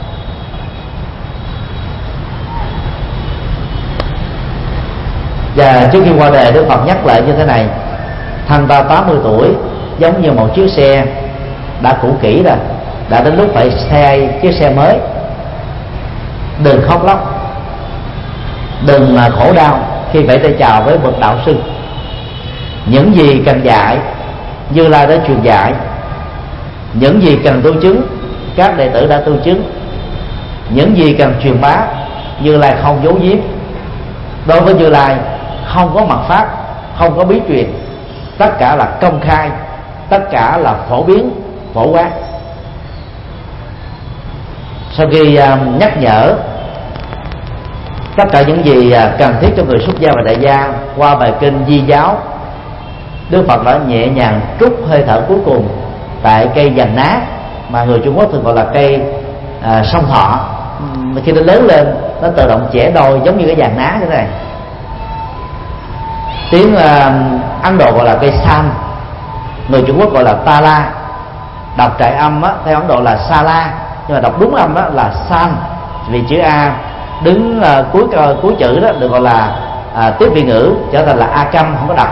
Và trước khi qua đời, Đức Phật nhắc lại như thế này: thân ta 80 tuổi giống như một chiếc xe đã cũ kỹ rồi, đã đến lúc phải thay chiếc xe mới. Đừng khóc lóc, đừng khổ đau khi phải tay chào với bậc đạo sư. Những gì cần dạy, Như Lai đã truyền dạy. Những gì cần tu chứng, các đệ tử đã tu chứng. Những gì cần truyền bá, Như Lai không giấu giếm. Đối với Như Lai không có mật pháp, không có bí truyền, tất cả là công khai, tất cả là phổ biến, phổ quát. Sau khi nhắc nhở tất cả những gì cần thiết cho người xuất gia và đại gia qua bài kinh Di Giáo, Đức Phật đã nhẹ nhàng trút hơi thở cuối cùng tại cây giàn ná mà người Trung Quốc thường gọi là cây song thọ. Khi nó lớn lên nó tự động chẻ đôi giống như cái giàn ná như thế này. Tiếng Ấn Độ gọi là cây san, người Trung Quốc gọi là tala. Đọc trại âm á, theo Ấn Độ là sala, nhưng mà đọc đúng âm đó là san, vì chữ A đứng cuối chữ đó được gọi là tiếp vị ngữ, trở thành là a câm, không có đọc.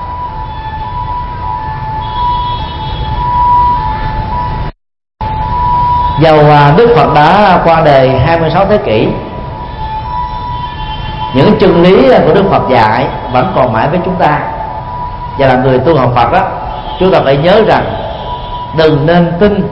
Dầu Đức Phật đã qua đời 26 thế kỷ, những chân lý của Đức Phật dạy vẫn còn mãi với chúng ta. Và là người tu học Phật đó, chúng ta phải nhớ rằng đừng nên tin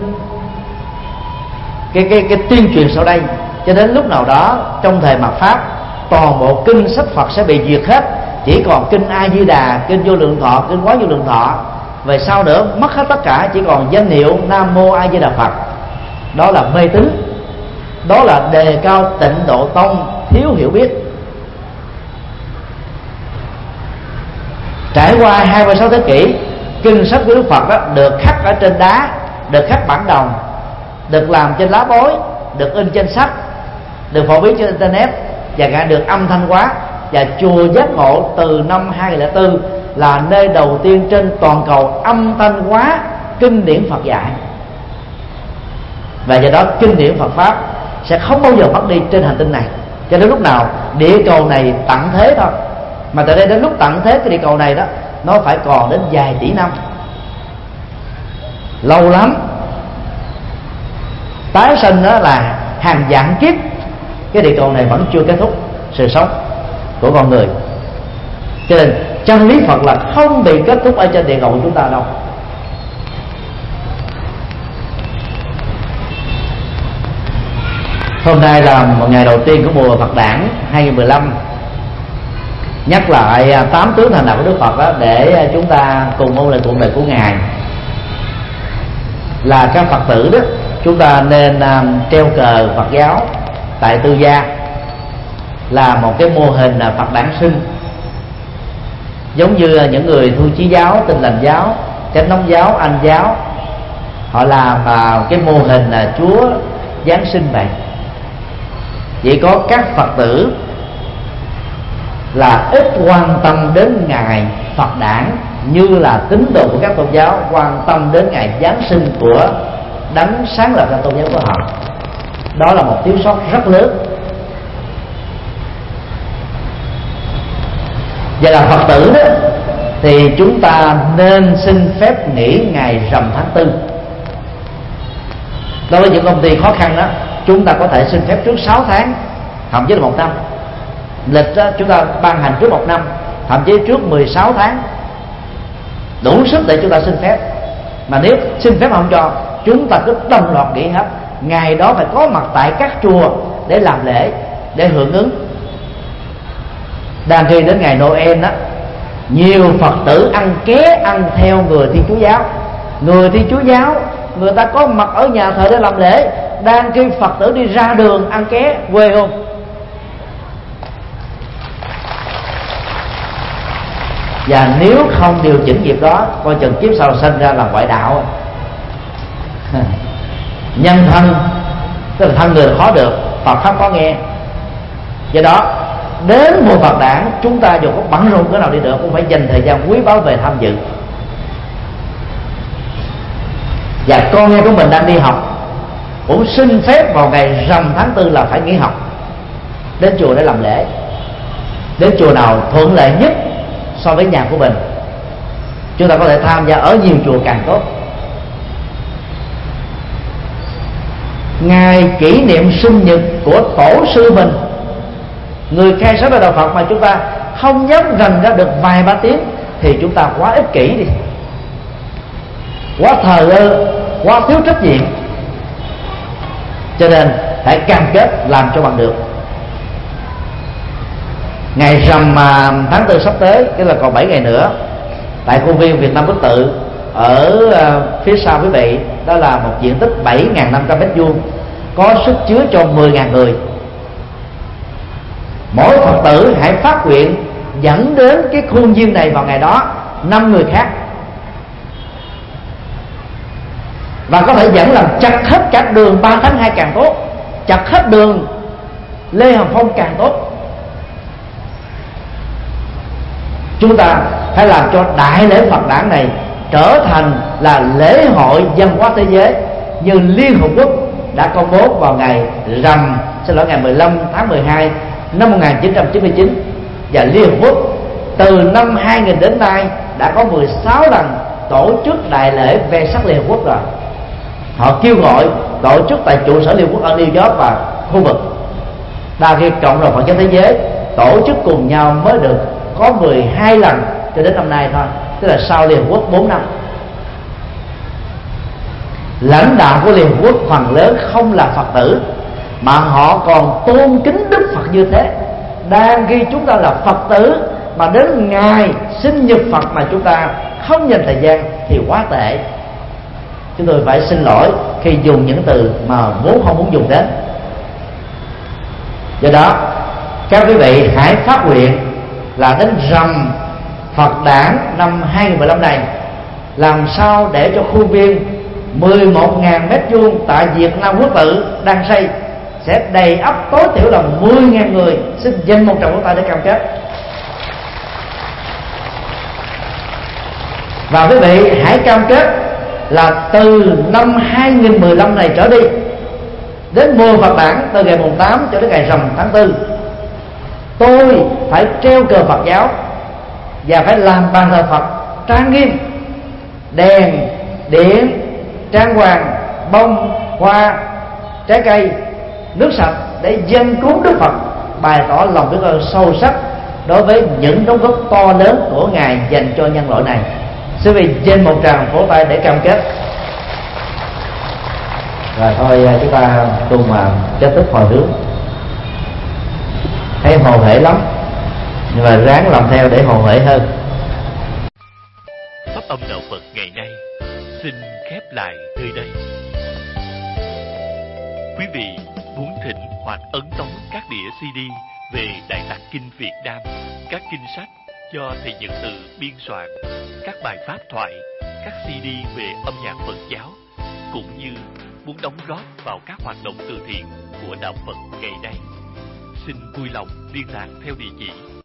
cái tuyên truyền sau đây, cho đến lúc nào đó trong thời mạt Pháp toàn bộ kinh sách Phật sẽ bị diệt hết, chỉ còn kinh A Di Đà, kinh Vô Lượng Thọ, kinh Quán Vô Lượng Thọ. Về sau nữa mất hết tất cả, chỉ còn danh hiệu Nam Mô A Di Đà Phật. Đó là mê tín, đó là đề cao Tịnh Độ Tông thiếu hiểu biết. Trải qua 26 thế kỷ, kinh sách của Đức Phật đó được khắc ở trên đá, được khắc bản đồng, được làm trên lá bối, được in trên sách, được phổ biến trên internet và cả được âm thanh hóa. Và chùa Giác Ngộ từ năm 2004 là nơi đầu tiên trên toàn cầu âm thanh hóa kinh điển Phật dạy. Và do đó kinh điển Phật pháp sẽ không bao giờ mất đi trên hành tinh này cho đến lúc nào địa cầu này tận thế thôi. Mà từ đây đến lúc tận thế cái địa cầu này đó, nó phải còn đến vài tỷ năm, lâu lắm. Tái sinh đó là hàng vạn kiếp, cái địa cầu này vẫn chưa kết thúc sự sống của con người. Cho nên chân lý Phật là không bị kết thúc ở trên địa cầu của chúng ta đâu. Hôm nay là một ngày đầu tiên của mùa Phật đản 2015, nhắc lại 8 tướng thành đạo của Đức Phật đó, để chúng ta cùng ôn lại cuộc đời của Ngài. Là các Phật tử đó, chúng ta nên treo cờ Phật giáo tại tư gia, là một cái mô hình Phật đản sinh, giống như những người Thu Chí giáo, Tinh Lành giáo, Chánh Thống giáo, Anh giáo, họ làm cái mô hình Chúa Giáng sinh vậy. Chỉ có các Phật tử là ít quan tâm đến ngày Phật đản như là tín đồ của các tôn giáo quan tâm đến ngày Giáng sinh của đấng sáng lập ra tôn giáo của họ. Đó là một thiếu sót rất lớn. Và là Phật tử đó thì chúng ta nên xin phép nghỉ ngày rằm tháng 4. Đối với những công ty khó khăn đó, chúng ta có thể xin phép trước 6 tháng, thậm chí là 1 năm. Lịch đó, chúng ta ban hành trước 1 năm, thậm chí trước 16 tháng, đủ sức để chúng ta xin phép. Mà nếu xin phép không cho, chúng ta cứ đồng loạt nghỉ hết. Ngày đó phải có mặt tại các chùa để làm lễ, để hưởng ứng. Đang khi đến ngày Noel đó, nhiều Phật tử ăn ké ăn theo người Thiên Chúa giáo. Người Thiên Chúa giáo người ta có mặt ở nhà thờ để làm lễ, đang khi Phật tử đi ra đường ăn ké, quê không? Và nếu không điều chỉnh việc đó, coi chừng kiếp sau sinh ra làm ngoại đạo. Nhân thân, tức là thân người khó được, Phật pháp khó nghe. Do đó đến mùa Phật đản, chúng ta dù có bận rộn cái nào đi nữa cũng phải dành thời gian quý báu về tham dự. Và con em của mình đang đi học cũng xin phép vào ngày rằm tháng 4 là phải nghỉ học, đến chùa để làm lễ. Đến chùa nào thuận lợi nhất so với nhà của mình, chúng ta có thể tham gia ở nhiều chùa càng tốt. Ngày kỷ niệm sinh nhật của tổ sư mình, người khai sáng ra đạo Phật, mà chúng ta không dám dành ra được vài ba tiếng, thì chúng ta quá ích kỷ đi, quá thờ ơ, quá thiếu trách nhiệm. Cho nên phải cam kết làm cho bằng được. Ngày rằm tháng 4 sắp tới, tức là còn 7 ngày nữa, tại công viên Việt Nam Quốc Tự ở phía sau quý vị, đó là một diện tích 7.500 m², có sức chứa cho 10.000 người. mỗi Phật tử hãy phát nguyện dẫn đến cái khuôn viên này vào ngày đó 5 người khác, và có thể dẫn làm chặt hết cả đường 3 tháng 2 càng tốt, chặt hết đường Lê Hồng Phong càng tốt. Chúng ta phải làm cho đại lễ Phật đản này trở thành là lễ hội văn hóa thế giới, như Liên Hợp Quốc đã công bố vào ngày ngày 15 tháng 12 năm 1999. Và Liên Hợp Quốc từ năm 2000 đến nay đã có 16 lần tổ chức đại lễ ve sắc Liên Hợp Quốc rồi. Họ kêu gọi tổ chức tại trụ sở Liên Hợp Quốc ở New York và khu vực. Đa khi cộng đồng Phật giáo thế giới tổ chức cùng nhau mới được có 12 lần cho đến năm nay thôi, tức là sau Liên Hợp Quốc 4 năm. Lãnh đạo của Liên Hợp Quốc phần lớn không là Phật tử, mà họ còn tôn kính Đức Phật như thế. Đang khi chúng ta là Phật tử mà đến ngày sinh nhật Phật mà chúng ta không dành thời gian thì quá tệ. Chúng tôi phải xin lỗi khi dùng những từ mà vốn không muốn dùng đến. Do đó các quý vị hãy phát nguyện là đến rằm Phật đản năm 2015 này, làm sao để cho khuôn viên 11.000 mét vuông tại Việt Nam Quốc Tự đang xây sẽ đầy ắp tối thiểu là 10.000 người. Xin dành một tràng vỗ tay để cam kết. Và quý vị hãy cam kết là từ năm 2015 này trở đi, đến mùa Phật đản từ ngày mùng 8 cho đến ngày rằm tháng 4, tôi phải treo cờ Phật giáo và phải làm bàn thờ Phật trang nghiêm, đèn điện, trang hoàng, bông, hoa, trái cây, nước sạch để dâng cúng Đức Phật, bày tỏ lòng biết ơn sâu sắc đối với những đóng góp to lớn của Ngài dành cho nhân loại này. Xin vì trên một tràng vỗ tay để cam kết. Rồi thôi chúng ta cùng kết thúc hồi hướng. Thấy hồ hởi lắm, nhưng mà ráng làm theo để hồ hởi hơn. Pháp âm đạo Phật ngày nay xin khép lại nơi đây. Quý vị muốn thỉnh hoặc ấn tống các đĩa CD về Đại Tạng Kinh Việt Nam, các kinh sách do thầy Nhật Từ biên soạn, các bài pháp thoại, các CD về âm nhạc Phật giáo, cũng như muốn đóng góp vào các hoạt động từ thiện của đạo Phật ngày nay, xin vui lòng liên lạc theo địa chỉ